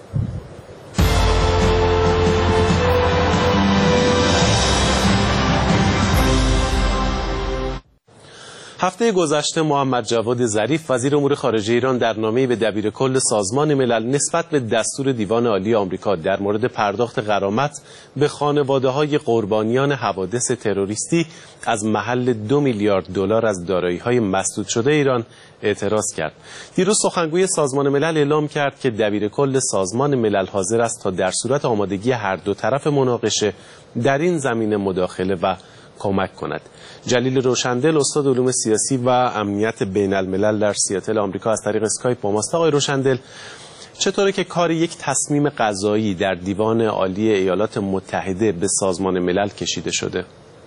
هفته گذشته محمد جواد ظریف وزیر امور خارجه ایران در نامه‌ای به دبیرکل سازمان ملل نسبت به دستور دیوان عالی آمریکا در مورد پرداخت غرامت به خانواده‌های قربانیان حوادث تروریستی از محل 2 میلیارد دلار از دارایی‌های مسدود شده ایران اعتراض کرد. دیروز سخنگوی سازمان ملل اعلام کرد که دبیرکل سازمان ملل حاضر است تا در صورت آمادگی هر دو طرف مناقشه در این زمینه مداخله و کمک کند. جلیل روشندل استاد علوم سیاسی و امنیت بین الملل در سیاتل آمریکا از طریق اسکایپ با ماست. آقای روشندل، چطوره که کار یک تصمیم قضایی در دیوان عالی ایالات متحده به سازمان ملل کشیده شده؟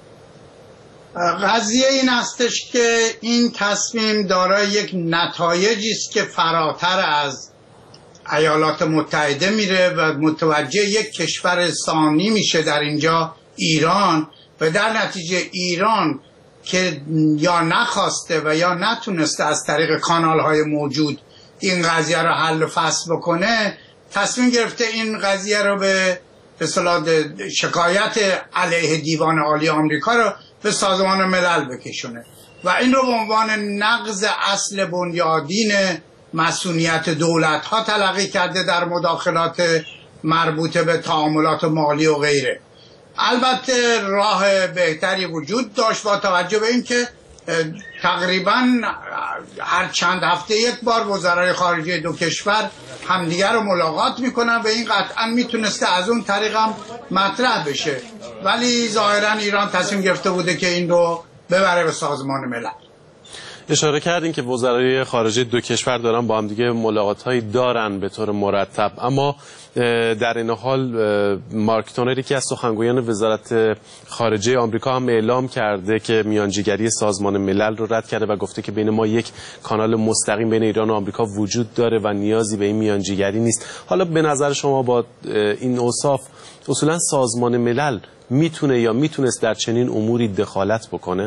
قضیه این استش که این تصمیم دارای یک نتایجی است که فراتر از ایالات متحده میره و متوجه یک کشور ثانی میشه، در اینجا ایران، و در نتیجه ایران که یا نخواسته و یا نتونسته از طریق کانال‌های موجود این قضیه رو حل و فصل بکنه، تصمیم گرفته این قضیه رو به اصطلاح شکایت علیه دیوان عالی آمریکا رو به سازمان ملل بکشونه و این رو به عنوان نقض اصل بنیادین مسئولیت دولت‌ها تلقی کرده در مداخلات مربوطه به تعاملات مالی و غیره. البته راه بهتری وجود داشت با توجه به اینکه تقریبا هر چند هفته یک بار وزرای خارجه دو کشور همدیگر رو ملاقات میکنن و این قطعا میتونسته از اون طریق هم مطرح بشه، ولی ظاهرا ایران تصمیم گرفته بوده که این رو ببره به سازمان ملل. اشاره کردین که وزرای خارجه دو کشور دارن با هم دیگه ملاقات‌هایی دارن به طور مرتب، اما در این حال مارک تونر که از سخنگویان وزارت خارجه آمریکا هم اعلام کرده که میانجیگری سازمان ملل رو رد کرده و گفته که بین ما یک کانال مستقیم بین ایران و آمریکا وجود داره و نیازی به این میانجیگری نیست. حالا به نظر شما با این اوصاف اصولا سازمان ملل میتونه یا میتونست در چنین اموری دخالت بکنه؟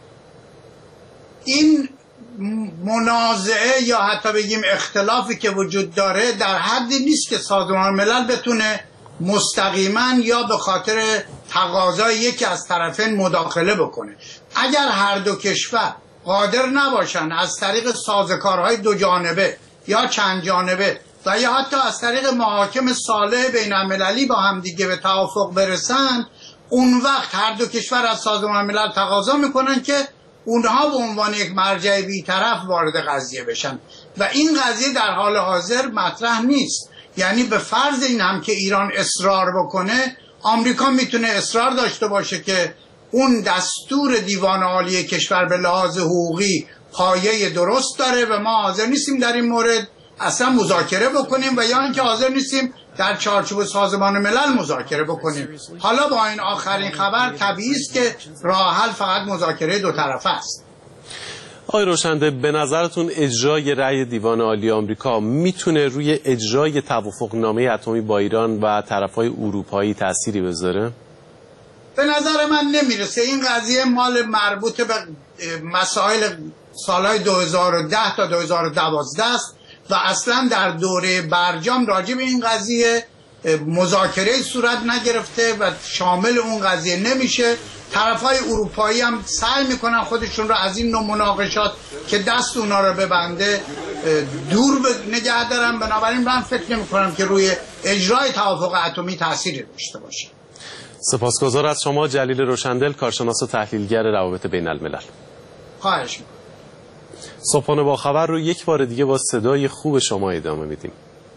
این منازعه یا حتی بگیم اختلافی که وجود داره در حدی نیست که سازمان ملل بتونه مستقیما یا به خاطر تقاضای یکی از طرفین مداخله بکنه. اگر هر دو کشور قادر نباشن از طریق سازوکارهای دو جانبه یا چند جانبه و یا حتی از طریق محاکم صالح بین المللی با هم دیگه به توافق برسن، اون وقت هر دو کشور از سازمان ملل تقاضا میکنن که اونها به عنوان یک مرجع بی‌طرف وارد قضیه بشن و این قضیه در حال حاضر مطرح نیست. یعنی به فرض این هم که ایران اصرار بکنه، آمریکا میتونه اصرار داشته باشه که اون دستور دیوان عالی کشور به لحاظ حقوقی پایه درست داره و ما حاضر نیستیم در این مورد اصلا مذاکره بکنیم و یا اینکه حاضر نیستیم در چارچوب سازمان ملل مذاکره بکنیم. حالا با این آخرین خبر طبیعی است که راه حل فقط مذاکره دو طرفه است. آقای روشنده، به نظرتون اجرای رأی دیوان عالی آمریکا میتونه روی اجرای توافقنامه اتمی با ایران و طرفهای اروپایی تأثیری بذاره؟ به نظر من نمیرسه. این قضیه مال مربوط به مسائل سالهای 2010 تا 2012 است و اصلا در دوره برجام راجع به این قضیه مذاکره صورت نگرفته و شامل اون قضیه نمیشه. طرفای اروپایی هم سعی میکنن خودشون رو از این نوع مناقشات که دست اونا رو ببنده دور نگه دارن. بنابراین من فکر نمیکنم که روی اجرای توافق اتمی تأثیری داشته باشه. سپاسگزار از شما جلیل روشندل، کارشناس و تحلیلگر روابط بین الملل. خواهش می‌کنم. صبحانه با خبر رو یک بار دیگه با صدای خوب شما ادامه میدیم.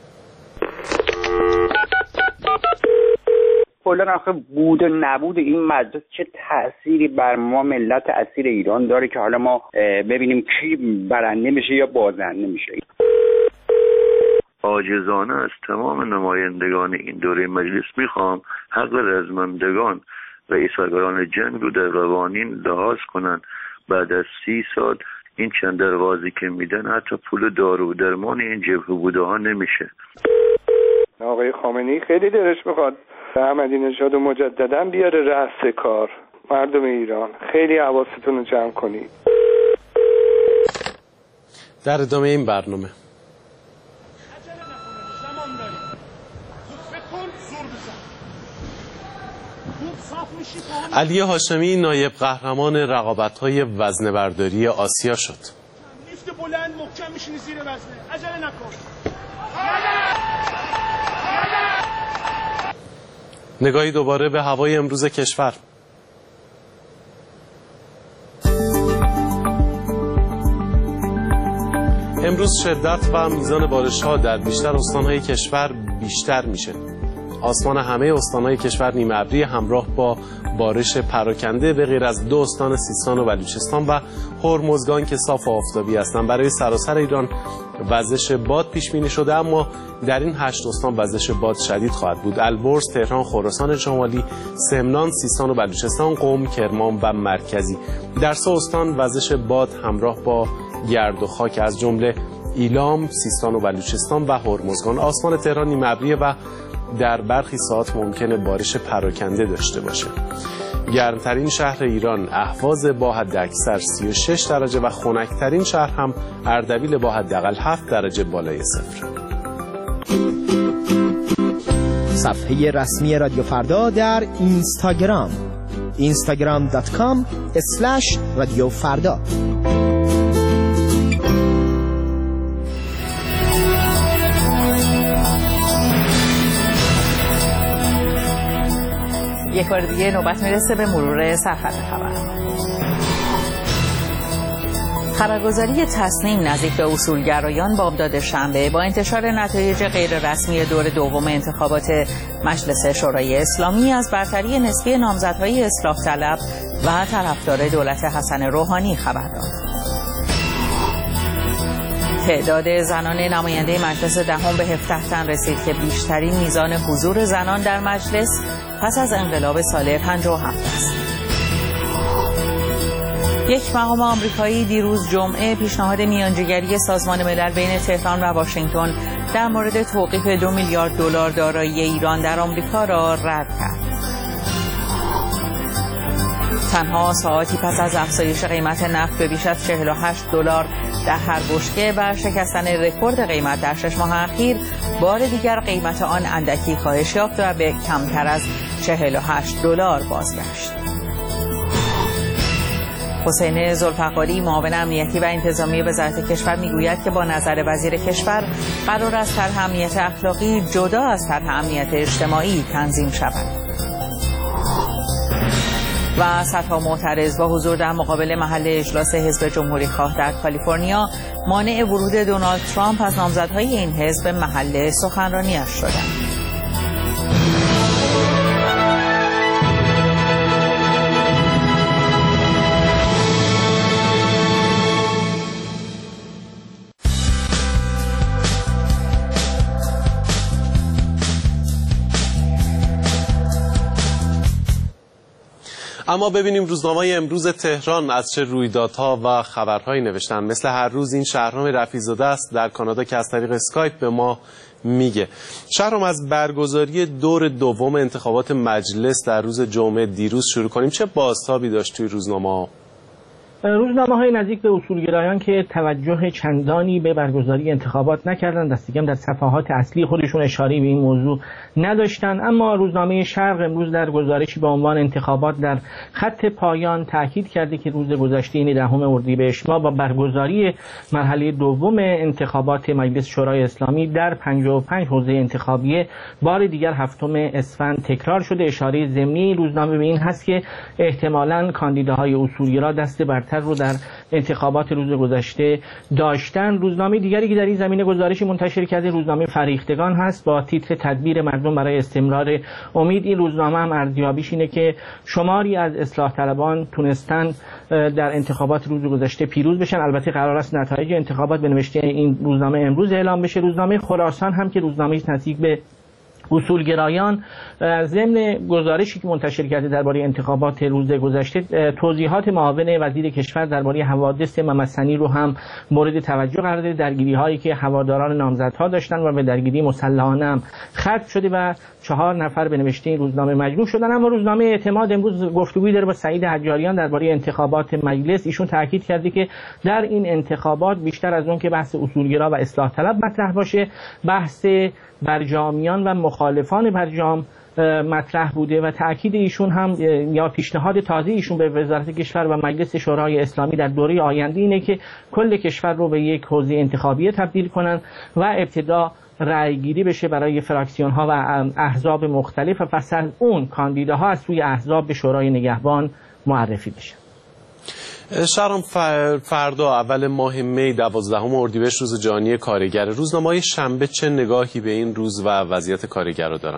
کلا آخه بود و نبود این مجلس چه تأثیری بر ما ملت اسیر ایران داره که حالا ما ببینیم کی برنده میشه یا بازنده میشه. عاجزانه از تمام نمایندگان این دوره مجلس میخوام حق رزمندگان و ایثارگران جنگ رو در قوانین لحاظ کنن. بعد از 30 سال این چند دروازی که میدن حتی پول دارو و درمان این جبهه بوده ها نمیشه. آقای خامنه‌ای خیلی دلش میخواد احمدی نژاد رو مجددا بیاره رأس کار. مردم ایران خیلی حواستون رو جمع کنید. در ادامه این برنامه علی هاشمی نایب قهرمان رقابت‌های وزنه‌برداری آسیا شد. لیفت بلند محکم میشینی زیر وزنه. عجله نکن. نگاهی دوباره به هوای امروز کشور. امروز شدت و میزان بارش‌ها در بیشتر استان‌های کشور بیشتر میشه. آسمان همه استان‌های کشور نیمه ابری همراه با بارش پراکنده به غیر از 2 استان سیستان و بلوچستان و هرمزگان که صاف و آفتابی هستند. برای سراسر ایران وزش باد پیش بینی شده، اما در این 8 استان وزش باد شدید خواهد بود: البرز، تهران، خراسان شمالی، سمنان، سیستان و بلوچستان، قم، کرمان و مرکزی. در 3 استان وزش باد همراه با گرد و خاک از جمله ایلام، سیستان و بلوچستان و هرمزگان. آسمان تهران نیمه ابری و در برخی ساعات ممکنه بارش پراکنده داشته باشه. گرمترین شهر ایران اهواز با حداکثر 36 درجه و خنکترین شهر هم اردبیل با حداقل 7 درجه بالای صفر. صفحه رسمی رادیو فردا در اینستاگرام instagram.com/رادیو فردا. یک بار دیگه نوبت میرسه به مرور سرخط خبر. خبرگزاری تصنیم نزدیک به اصولگرایان بامداد شنبه با انتشار نتایج غیررسمی دور دوم انتخابات مجلس شورای اسلامی از برتری نسبی نامزدهای اصلاح طلب و طرفدار دولت حسن روحانی خبر داد. تعداد زنان نماینده مجلس دهم به 17 تن رسید که بیشترین میزان حضور زنان در مجلس پس از انقلاب سال 57 است. یک مقام آمریکایی دیروز جمعه پیشنهاد میانجیگری سازمان ملل بین تهران و واشنگتن در مورد توقیف 2 میلیارد دلار دارایی ایران در آمریکا را رد کرد. تنها ساعتی پس از افزایش قیمت نفت به بیش از 48 دلار در هر بشکه و شکستن رکورد قیمت در 6 ماه اخیر، بار دیگر قیمت آن اندکی کاهش یافت و به کمتر از 48 دلار بازگشت. حسین ذوالفقاری معاون امنیتی و انتظامی وزارت کشور میگوید که با نظر وزیر کشور قرار است طرح امنیت اخلاقی جدا از طرح امنیت اجتماعی تنظیم شود. و صدها معترض با حضور در مقابل محل اجلاس حزب جمهوری خواه در کالیفرنیا مانع ورود دونالد ترامپ از نامزدهای این حزب به محل سخنرانی‌اش شدند. اما ببینیم روزنامه‌های امروز تهران از چه رویدادها و خبرهایی نوشتن. مثل هر روز این شهرام رفیع‌زاده است در کانادا که از طریق اسکایپ به ما میگه. شهرام، از برگزاری دور دوم انتخابات مجلس در روز جمعه دیروز شروع کنیم. چه بازتابی داشت توی روزنامه‌ها؟ روزنامه‌های نزدیک به اصولگرایان که توجه چندانی به برگزاری انتخابات نکردند، دست کم در صفحات اصلی خودشون اشاره به این موضوع نداشتند، اما روزنامه شرق امروز در گزارشی با عنوان انتخابات در خط پایان تاکید کرده که روز گذشته یعنی 10 اردیبهشت ماه با برگزاری مرحله دوم انتخابات مجلس شورای اسلامی در 55 حوزه انتخابی بار دیگر 7 اسفند تکرار شده. اشاره ضمنی روزنامه به این هست که احتمالاً کاندیداهای اصولگرا دست برتر رو در انتخابات روز گذشته داشتن. روزنامه دیگری که در این زمینه گزارشی منتشر کرده روزنامه فریختگان هست با تیتر تدبیر مردم برای استمرار امید. این روزنامه هم ارزیابیش اینه که شماری از اصلاح طلبان تونستن در انتخابات روز گذشته پیروز بشن. البته قرار است نتایج انتخابات به نوشته این روزنامه امروز اعلام بشه. روزنامه خراسان هم که روزنامه نزدیک به اصولگرایان ضمن گزارشی که منتشر کرده درباره انتخابات روز گذشته توضیحات معاون وزیر کشور درباره حوادث ممسنی رو هم مورد توجه قرار داده. درگیری هایی که هواداران نامزدها داشتن و به درگیری مسلحانه هم ختم شده و 4 نفر به نوشته این روزنامه مجروح شدن. اما روزنامه اعتماد امروز گفتگویی داره با سعید حجاریان درباره انتخابات مجلس. ایشون تاکید کرده که در این انتخابات بیشتر از اون که بحث اصولگرا و اصلاح طلب مطرح باشه، بحث برجامیان و مخالفان برجام مطرح بوده و تأکید ایشون هم یا پیشنهاد تازه ایشون به وزارت کشور و مجلس شورای اسلامی در دوره آینده اینه که کل کشور رو به یک حوزه انتخابی تبدیل کنن و ابتدا رأی گیری بشه برای فراکسیون ها و احزاب مختلف و پس از اون کاندیداها از سوی احزاب به شورای نگهبان معرفی بشن. شهرام، فردا اول ماه می 12 اردیبهشت روز جهانی کارگر، روزنامه‌های شنبه چه نگاهی به این روز و وضعیت کارگرها دارن؟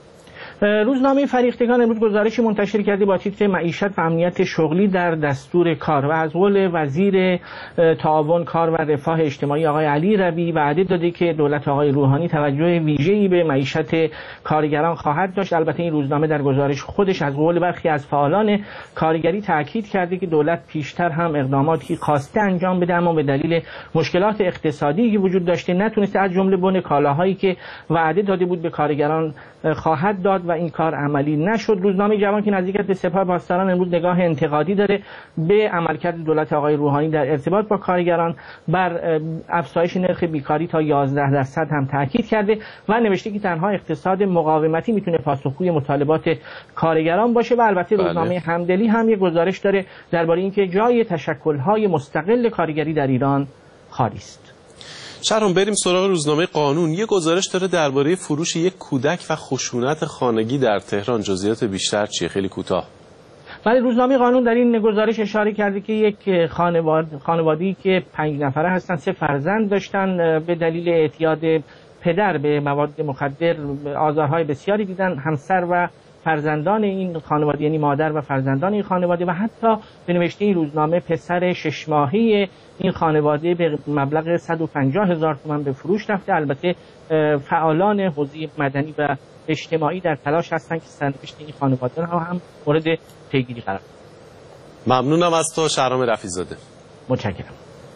روزنامه فریختگان امروز گزارشی منتشر کرده با تیتر معیشت و امنیت شغلی در دستور کار و از قول وزیر تعاون کار و رفاه اجتماعی آقای علی ربیعی وعده داده که دولت آقای روحانی توجه ویژه‌ای به معیشت کارگران خواهد داشت. البته این روزنامه در گزارش خودش از قول برخی از فعالان کارگری تاکید کرده که دولت پیشتر هم اقداماتی خواسته انجام بده اما به دلیل مشکلات اقتصادی که وجود داشته نتونسته، از جمله بن کالاهایی که وعده داده بود به کارگران خواهد داد و این کار عملی نشد. روزنامه جوان که نزدیک به سپاه پاسداران امروز نگاه انتقادی داره به عملکرد دولت آقای روحانی در ارتباط با کارگران، بر افزایش نرخ بیکاری تا 11% هم تاکید کرده و نوشته که تنها اقتصاد مقاومتی میتونه پاسخگوی مطالبات کارگران باشه. و البته روزنامه همدلی هم یک گزارش داره درباره اینکه جای تشکل‌های مستقل کارگری در ایران خالی است. شهرام، بریم سراغ روزنامه قانون. یه گزارش داره درباره فروش یک کودک و خشونت خانگی در تهران. جزئیات بیشتر چیه؟ خیلی کوتاه. ولی روزنامه قانون در این گزارش اشاره کرده که یک خانواده‌ای که 5 نفره هستن، 3 فرزند داشتن، به دلیل اعتیاد پدر به مواد مخدر آزارهای بسیاری دیدن. همسر و فرزندان این خانواده، یعنی مادر و فرزندان این خانواده و حتی به نوشته این روزنامه پسر 6 ماهه این خانواده به مبلغ 150,000 تومان به فروش رفته. البته فعالان حوزه مدنی و اجتماعی در تلاش هستند که سرنوشت این خانواده را هم مورد پیگیری قرار دهند. ممنونم از تو شهرام رفیع‌زاده. متشکرم.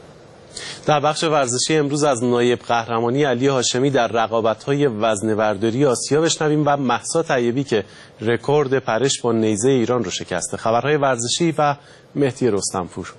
در بخش ورزشی امروز از نایب قهرمانی علی هاشمی در رقابت‌های وزنه‌برداری آسیا بشنویم و مهسا طیبی که رکورد پرش با نیزه ایران رو شکسته. خبرهای ورزشی و مهدی رستمپور.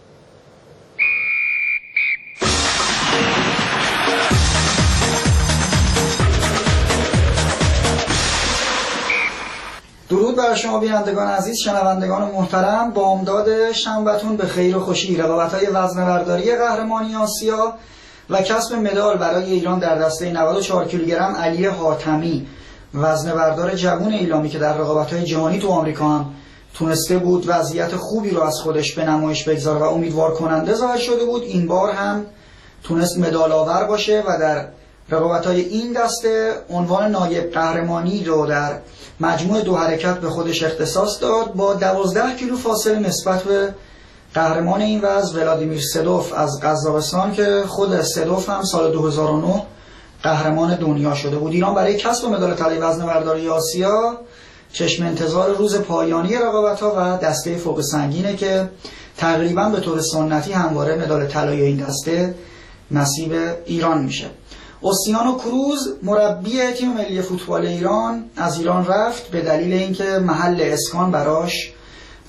درود بر شما بینندگان عزیز، شنوندگان محترم. بامداد شنبه‌تون به خیر و خوشی. رقابت‌های وزنه‌برداری قهرمانی آسیا و کسب مدال برای ایران در دسته 94 کیلوگرم علی حاتمی، وزنه‌بردار جوان ایلامی که در رقابت‌های جهانی تو آمریکا هم تونسته بود وضعیت خوبی رو از خودش به نمایش بگذاره و امیدوار کننده ظاهر شده بود، این بار هم تونست مدال آور باشه و در رقابت‌های این دسته عنوان نایب قهرمانی رو در مجموع 2 حرکت به خودش اختصاص داد با 12 کیلو فاصله نسبت به قهرمان این وزن ولادیمیر سدوف از قزاقستان که خود سدوف هم سال 2009 قهرمان دنیا شده بود. ایران برای کسب مدال طلای وزنه‌برداری آسیا چشم انتظار روز پایانی رقابت‌ها و دسته فوق سنگینه که تقریبا به طور سنتی همواره مدال طلای این دسته نصیب ایران میشه. اوسیانو کروز مربی تیم ملی فوتبال ایران از ایران رفت به دلیل اینکه محل اسکان براش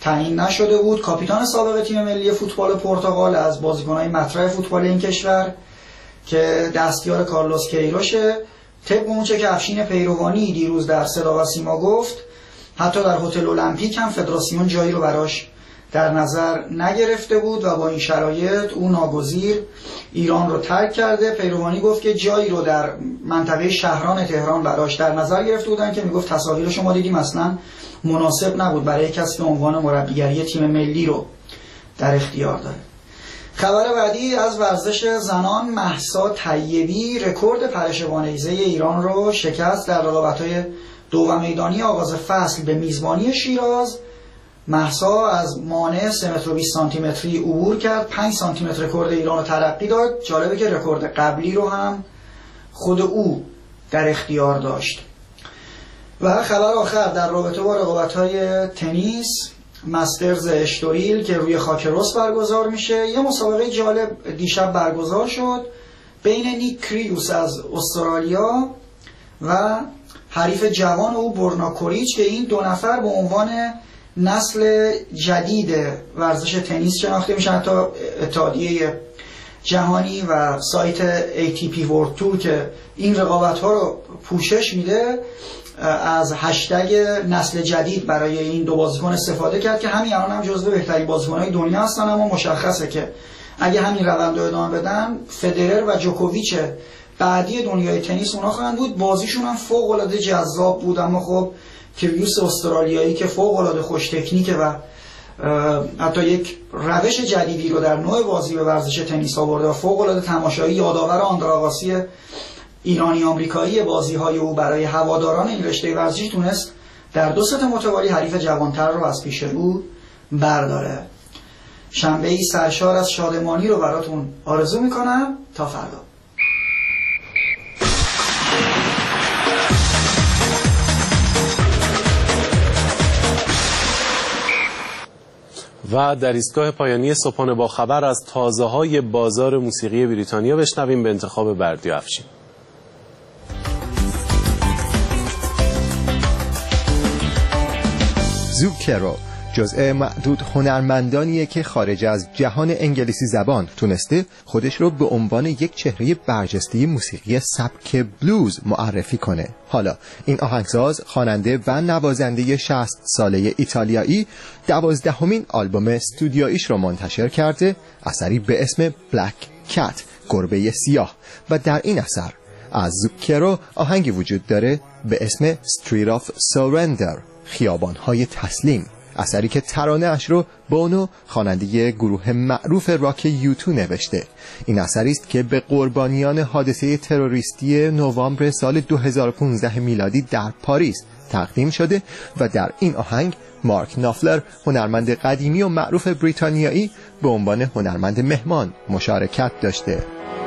تعیین نشده بود. کاپیتان سابق تیم ملی فوتبال پرتغال از بازیکن‌های مطرح فوتبال این کشور که دستیار کارلوس کیروشه. طبق اونچه که افشین پیروانی دیروز در صدا و سیما گفت، حتی در هتل المپیک هم فدراسیون جایی رو براش در نظر نگرفته بود و با این شرایط او ناگزیر ایران رو ترک کرده. پیروانی گفت که جایی رو در منطقه شهران تهران براش در نظر گرفته بودن که میگفت تصاویر شما دیدیم اصلا مناسب نبود برای کسی که عنوان مربیگری تیم ملی رو در اختیار داره. خبر بعدی از ورزش زنان، مهسا طیبی رکورد پرش نیزه ایران رو شکست در رقابت‌های دو میدانی آغاز فصل به میزبانی شیراز. مهسا از مانع 3 متر و 20 سانتی متری عبور کرد، 5 سانتی متر رکورد ایران رو ترقی داد. جالبه که رکورد قبلی رو هم خود او در اختیار داشت. و خبر آخر در رابطه با رقابت‌های تنیس، مسترز اشتوریل که روی خاک رس برگزار میشه، یه مسابقه جالب دیشب برگزار شد بین نیک کریوس از استرالیا و حریف جوان او برنا کوریچ که این دو نفر به عنوان نسل جدید ورزش تنیس شناخته میشن. حتی اتحادیه جهانی و سایت ATP World Tour که این رقابت‌ها رو پوشش میده از هشتگ نسل جدید برای این دو بازیکن استفاده کرد که همین الان هم جزو بهترین بازیکن‌های دنیا هستن. اما مشخصه که اگه همین روند رو ادامه بدن، فدرر و جوکوویچ بعدی دنیای تنیس اونا خواهند بود. بازیشون هم فوق‌العاده جذاب بود. اما خب کریوس استرالیایی که فوق‌العاده خوش تکنیکه و حتی یک روش جدیدی رو در نوع بازی به ورزش تنیس آورده و فوق‌العاده تماشایی، یادآور آندراغاسی ایرانی آمریکایی بازی‌های او برای هواداران این رشته ورزشی تونست در 2 ست متوالی حریف جوانتر رو از پیش او برداره. شنبه‌ای سرشار از شادمانی رو براتون آرزو میکنم. تا فردا. و در ایستگاه پایانی صبحانه با خبر از تازه‌های بازار موسیقی بریتانیا بشنویم به انتخاب بردی و افشین. زوکرو جزء معدود هنرمندانیه که خارج از جهان انگلیسی زبان تونسته خودش رو به عنوان یک چهره برجسته موسیقی سبک بلوز معرفی کنه. حالا این آهنگساز، خواننده و نوازنده 60 ساله ایتالیایی 12مین آلبوم استودیویش رو منتشر کرده، اثری به اسم بلک کت، گربه سیاه، و در این اثر از زوکرو آهنگی وجود داره به اسم Street of Surrender، خیابان‌های تسلیم، اثری که ترانه اش رو بونو، خواننده گروه معروف راک یوتو، نوشته. این اثری است که به قربانیان حادثه تروریستی نوامبر سال 2015 میلادی در پاریس تقدیم شده و در این آهنگ مارک نافلر، هنرمند قدیمی و معروف بریتانیایی، به عنوان هنرمند مهمان مشارکت داشته.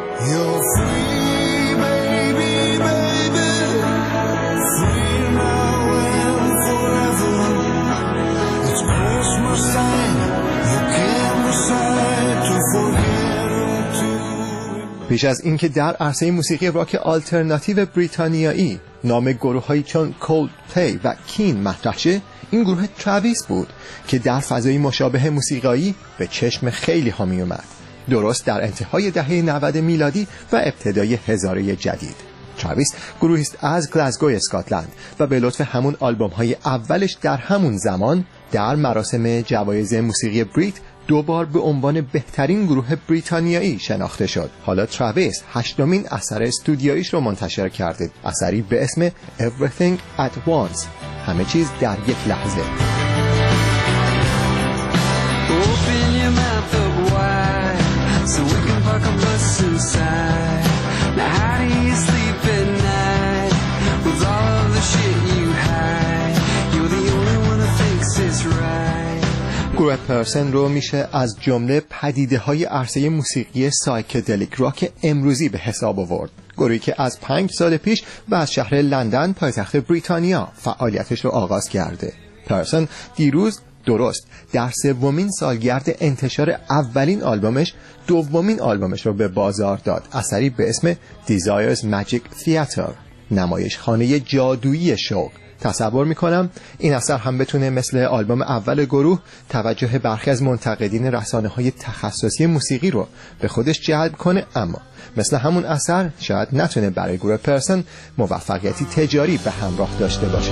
پیش از اینکه در عرصه موسیقی راک آلترناتیو بریتانیایی نام گروه‌هایی چون کولدپلی و کین مطرح شه، این گروه تراویس بود که در فضای مشابه موسیقایی به چشم خیلی ها می اومد، درست در انتهای دهه 90 میلادی و ابتدای هزاره جدید. تراویس گروهی است از گلاسگو اسکاتلند و به لطف همون آلبوم‌های اولش در همون زمان در مراسم جوایز موسیقی بریت 2 بار به عنوان بهترین گروه بریتانیایی شناخته شد. حالا تراویس 8مین اثر استودیویش رو منتشر کرده، اثری به اسم Everything at Once، همه چیز در یک لحظه. Open your mouth up wide so we can park a bus inside. Now how do you sleep at night with all of the shit you hide? You're the only one who thinks it's right. گروه پرسن رو میشه از جمله پدیده‌های عرصه موسیقی سایکدلیک راک امروزی به حساب آورد. گروهی که از 5 سال پیش و از شهر لندن پایتخت بریتانیا فعالیتش رو آغاز کرده. پرسن دیروز درست در 3مین سالگرد انتشار اولین آلبومش 2مین آلبومش رو به بازار داد، اثری به اسم Desires Magic Theater، نمایشخانه جادویی شوق، تصور میکنم این اثر هم بتونه مثل آلبوم اول گروه توجه برخی از منتقدین رسانه‌های تخصصی موسیقی رو به خودش جلب کنه، اما مثل همون اثر شاید نتونه برای گروه پرسن موفقیتی تجاری به همراه داشته باشه.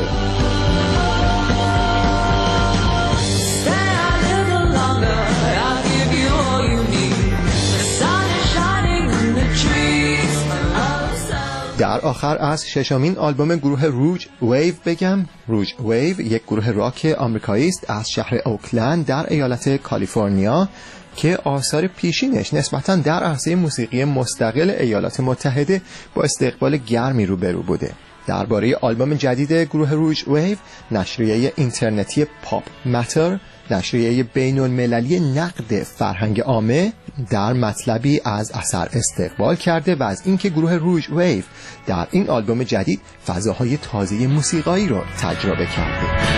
در آخر از ششمین آلبوم گروه روج ویو بگم. روج ویو یک گروه راک آمریکایی است از شهر اوکلند در ایالت کالیفرنیا که آثار پیشینش نسبتاً در عرصه موسیقی مستقل ایالات متحده با استقبال گرمی روبرو بوده. درباره آلبوم جدید گروه روج ویو، نشریه اینترنتی پاپ ماتر، نشریه بین المللی نقد فرهنگ عامه، در مطلبی از اثر استقبال کرده و از اینکه گروه روج ویو در این آلبوم جدید فضاهای تازه موسیقایی رو تجربه کرده.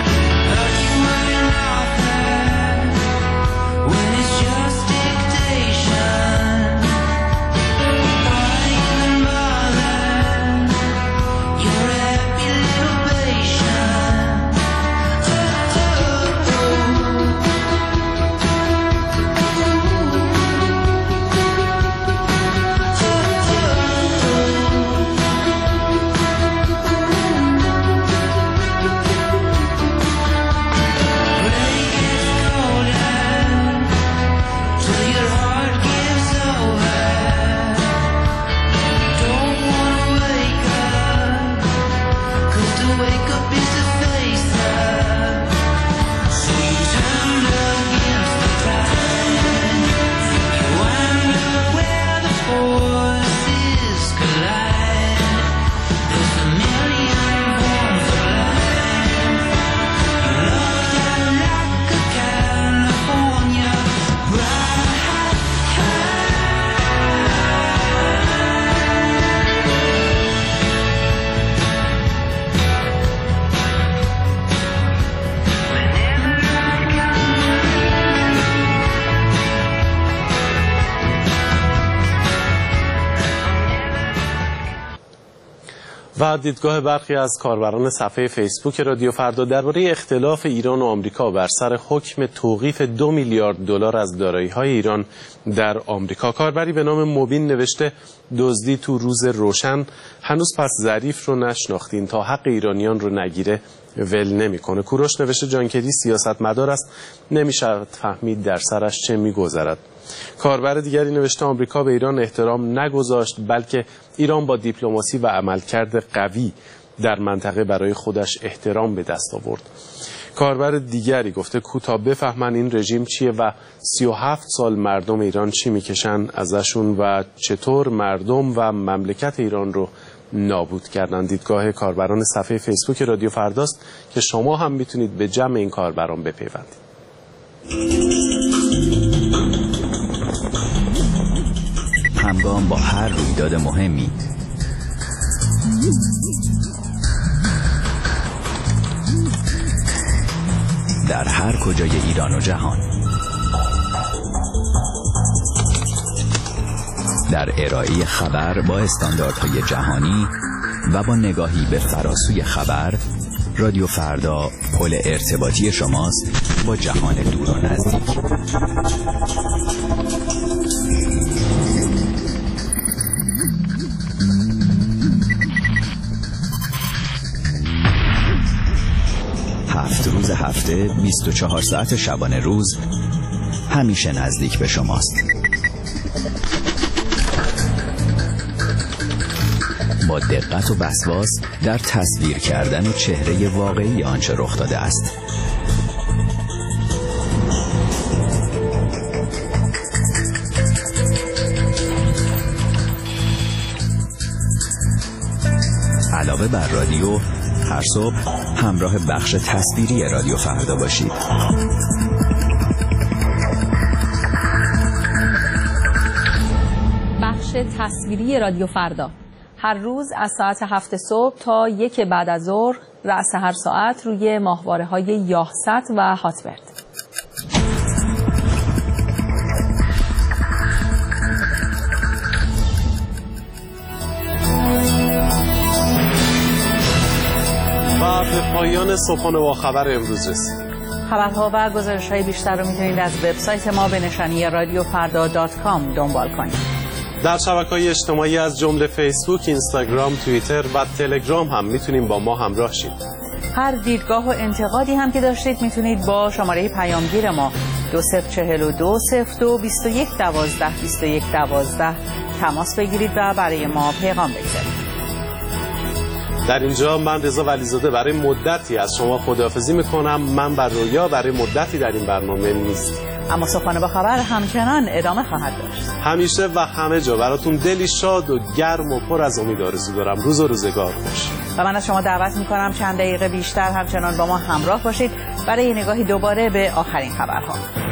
و دیدگاه برخی از کاربران صفحه فیسبوک رادیو فردا درباره اختلاف ایران و آمریکا بر سر حکم توقیف 2 میلیارد دلار از دارایی‌های ایران در آمریکا. کاربری به نام مبین نوشته دزدی تو روز روشن، هنوز پس ظریف رو نشناختین، تا حق ایرانیان رو نگیره ول نمی‌کنه. کوروش نوشته جانکری سیاستمدار است، نمیشه فهمید در سرش چه می‌گذرد. کاربر دیگری نوشته آمریکا به ایران احترام نگذاشت، بلکه ایران با دیپلماسی و عملکرد قوی در منطقه برای خودش احترام به دست آورد. کاربر دیگری گفته کوتا بفهمن این رژیم چیه و 37 سال مردم ایران چی میکشن ازشون و چطور مردم و مملکت ایران رو نابود کردن. دیدگاه کاربران صفحه فیسبوک رادیو فرداست که شما هم میتونید به جمع این کاربران بپیوندید. همگام با هر رویداد مهمی در هر کجای ایران و جهان، در ارائه خبر با استانداردهای جهانی و با نگاهی به فراسوی خبر، رادیو فردا پل ارتباطی شماست با جهان دور و نزدیک. هفت روز هفته 24 ساعت شبانه روز همیشه نزدیک به شماست. با دقت و وسواس در تصویر کردن چهره واقعی آنچه رخ داده است. علاوه بر رادیو، هر صبح همراه بخش تصویری رادیو فردا باشید. بخش تصویری رادیو فردا هر روز از ساعت 7 صبح تا 1 بعد از ظهر رأس هر ساعت روی ماهواره‌های یاهست و هاتبرد. به پایان صبحانه با خبر امروز رسید. خبرها و گزارش‌های بیشتر رو میتونید از وبسایت ما به نشانی radiofarda.com دنبال کنید. در شبکه‌های اجتماعی از جمله فیسبوک، اینستاگرام، توییتر و تلگرام هم میتونید با ما همراه شید. هر دیدگاه و انتقادی هم که داشتید میتونید با شماره پیامگیر ما 2042 02 21 12 21 12 تماس بگیرید و برای ما پیغام بگذارید. در اینجا من رضا ولیزاده برای مدتی از شما خداحافظی میکنم. من و رویا برای مدتی در این برنامه نیستیم، اما صبحانه با خبر همچنان ادامه خواهد داشت. همیشه و همه جا براتون دلی شاد و گرم و پر از امید آرزو دارم. روز و روزگار خوش. و من از شما دعوت میکنم چند دقیقه بیشتر همچنان با ما همراه باشید برای نگاهی دوباره به آخرین خبرها.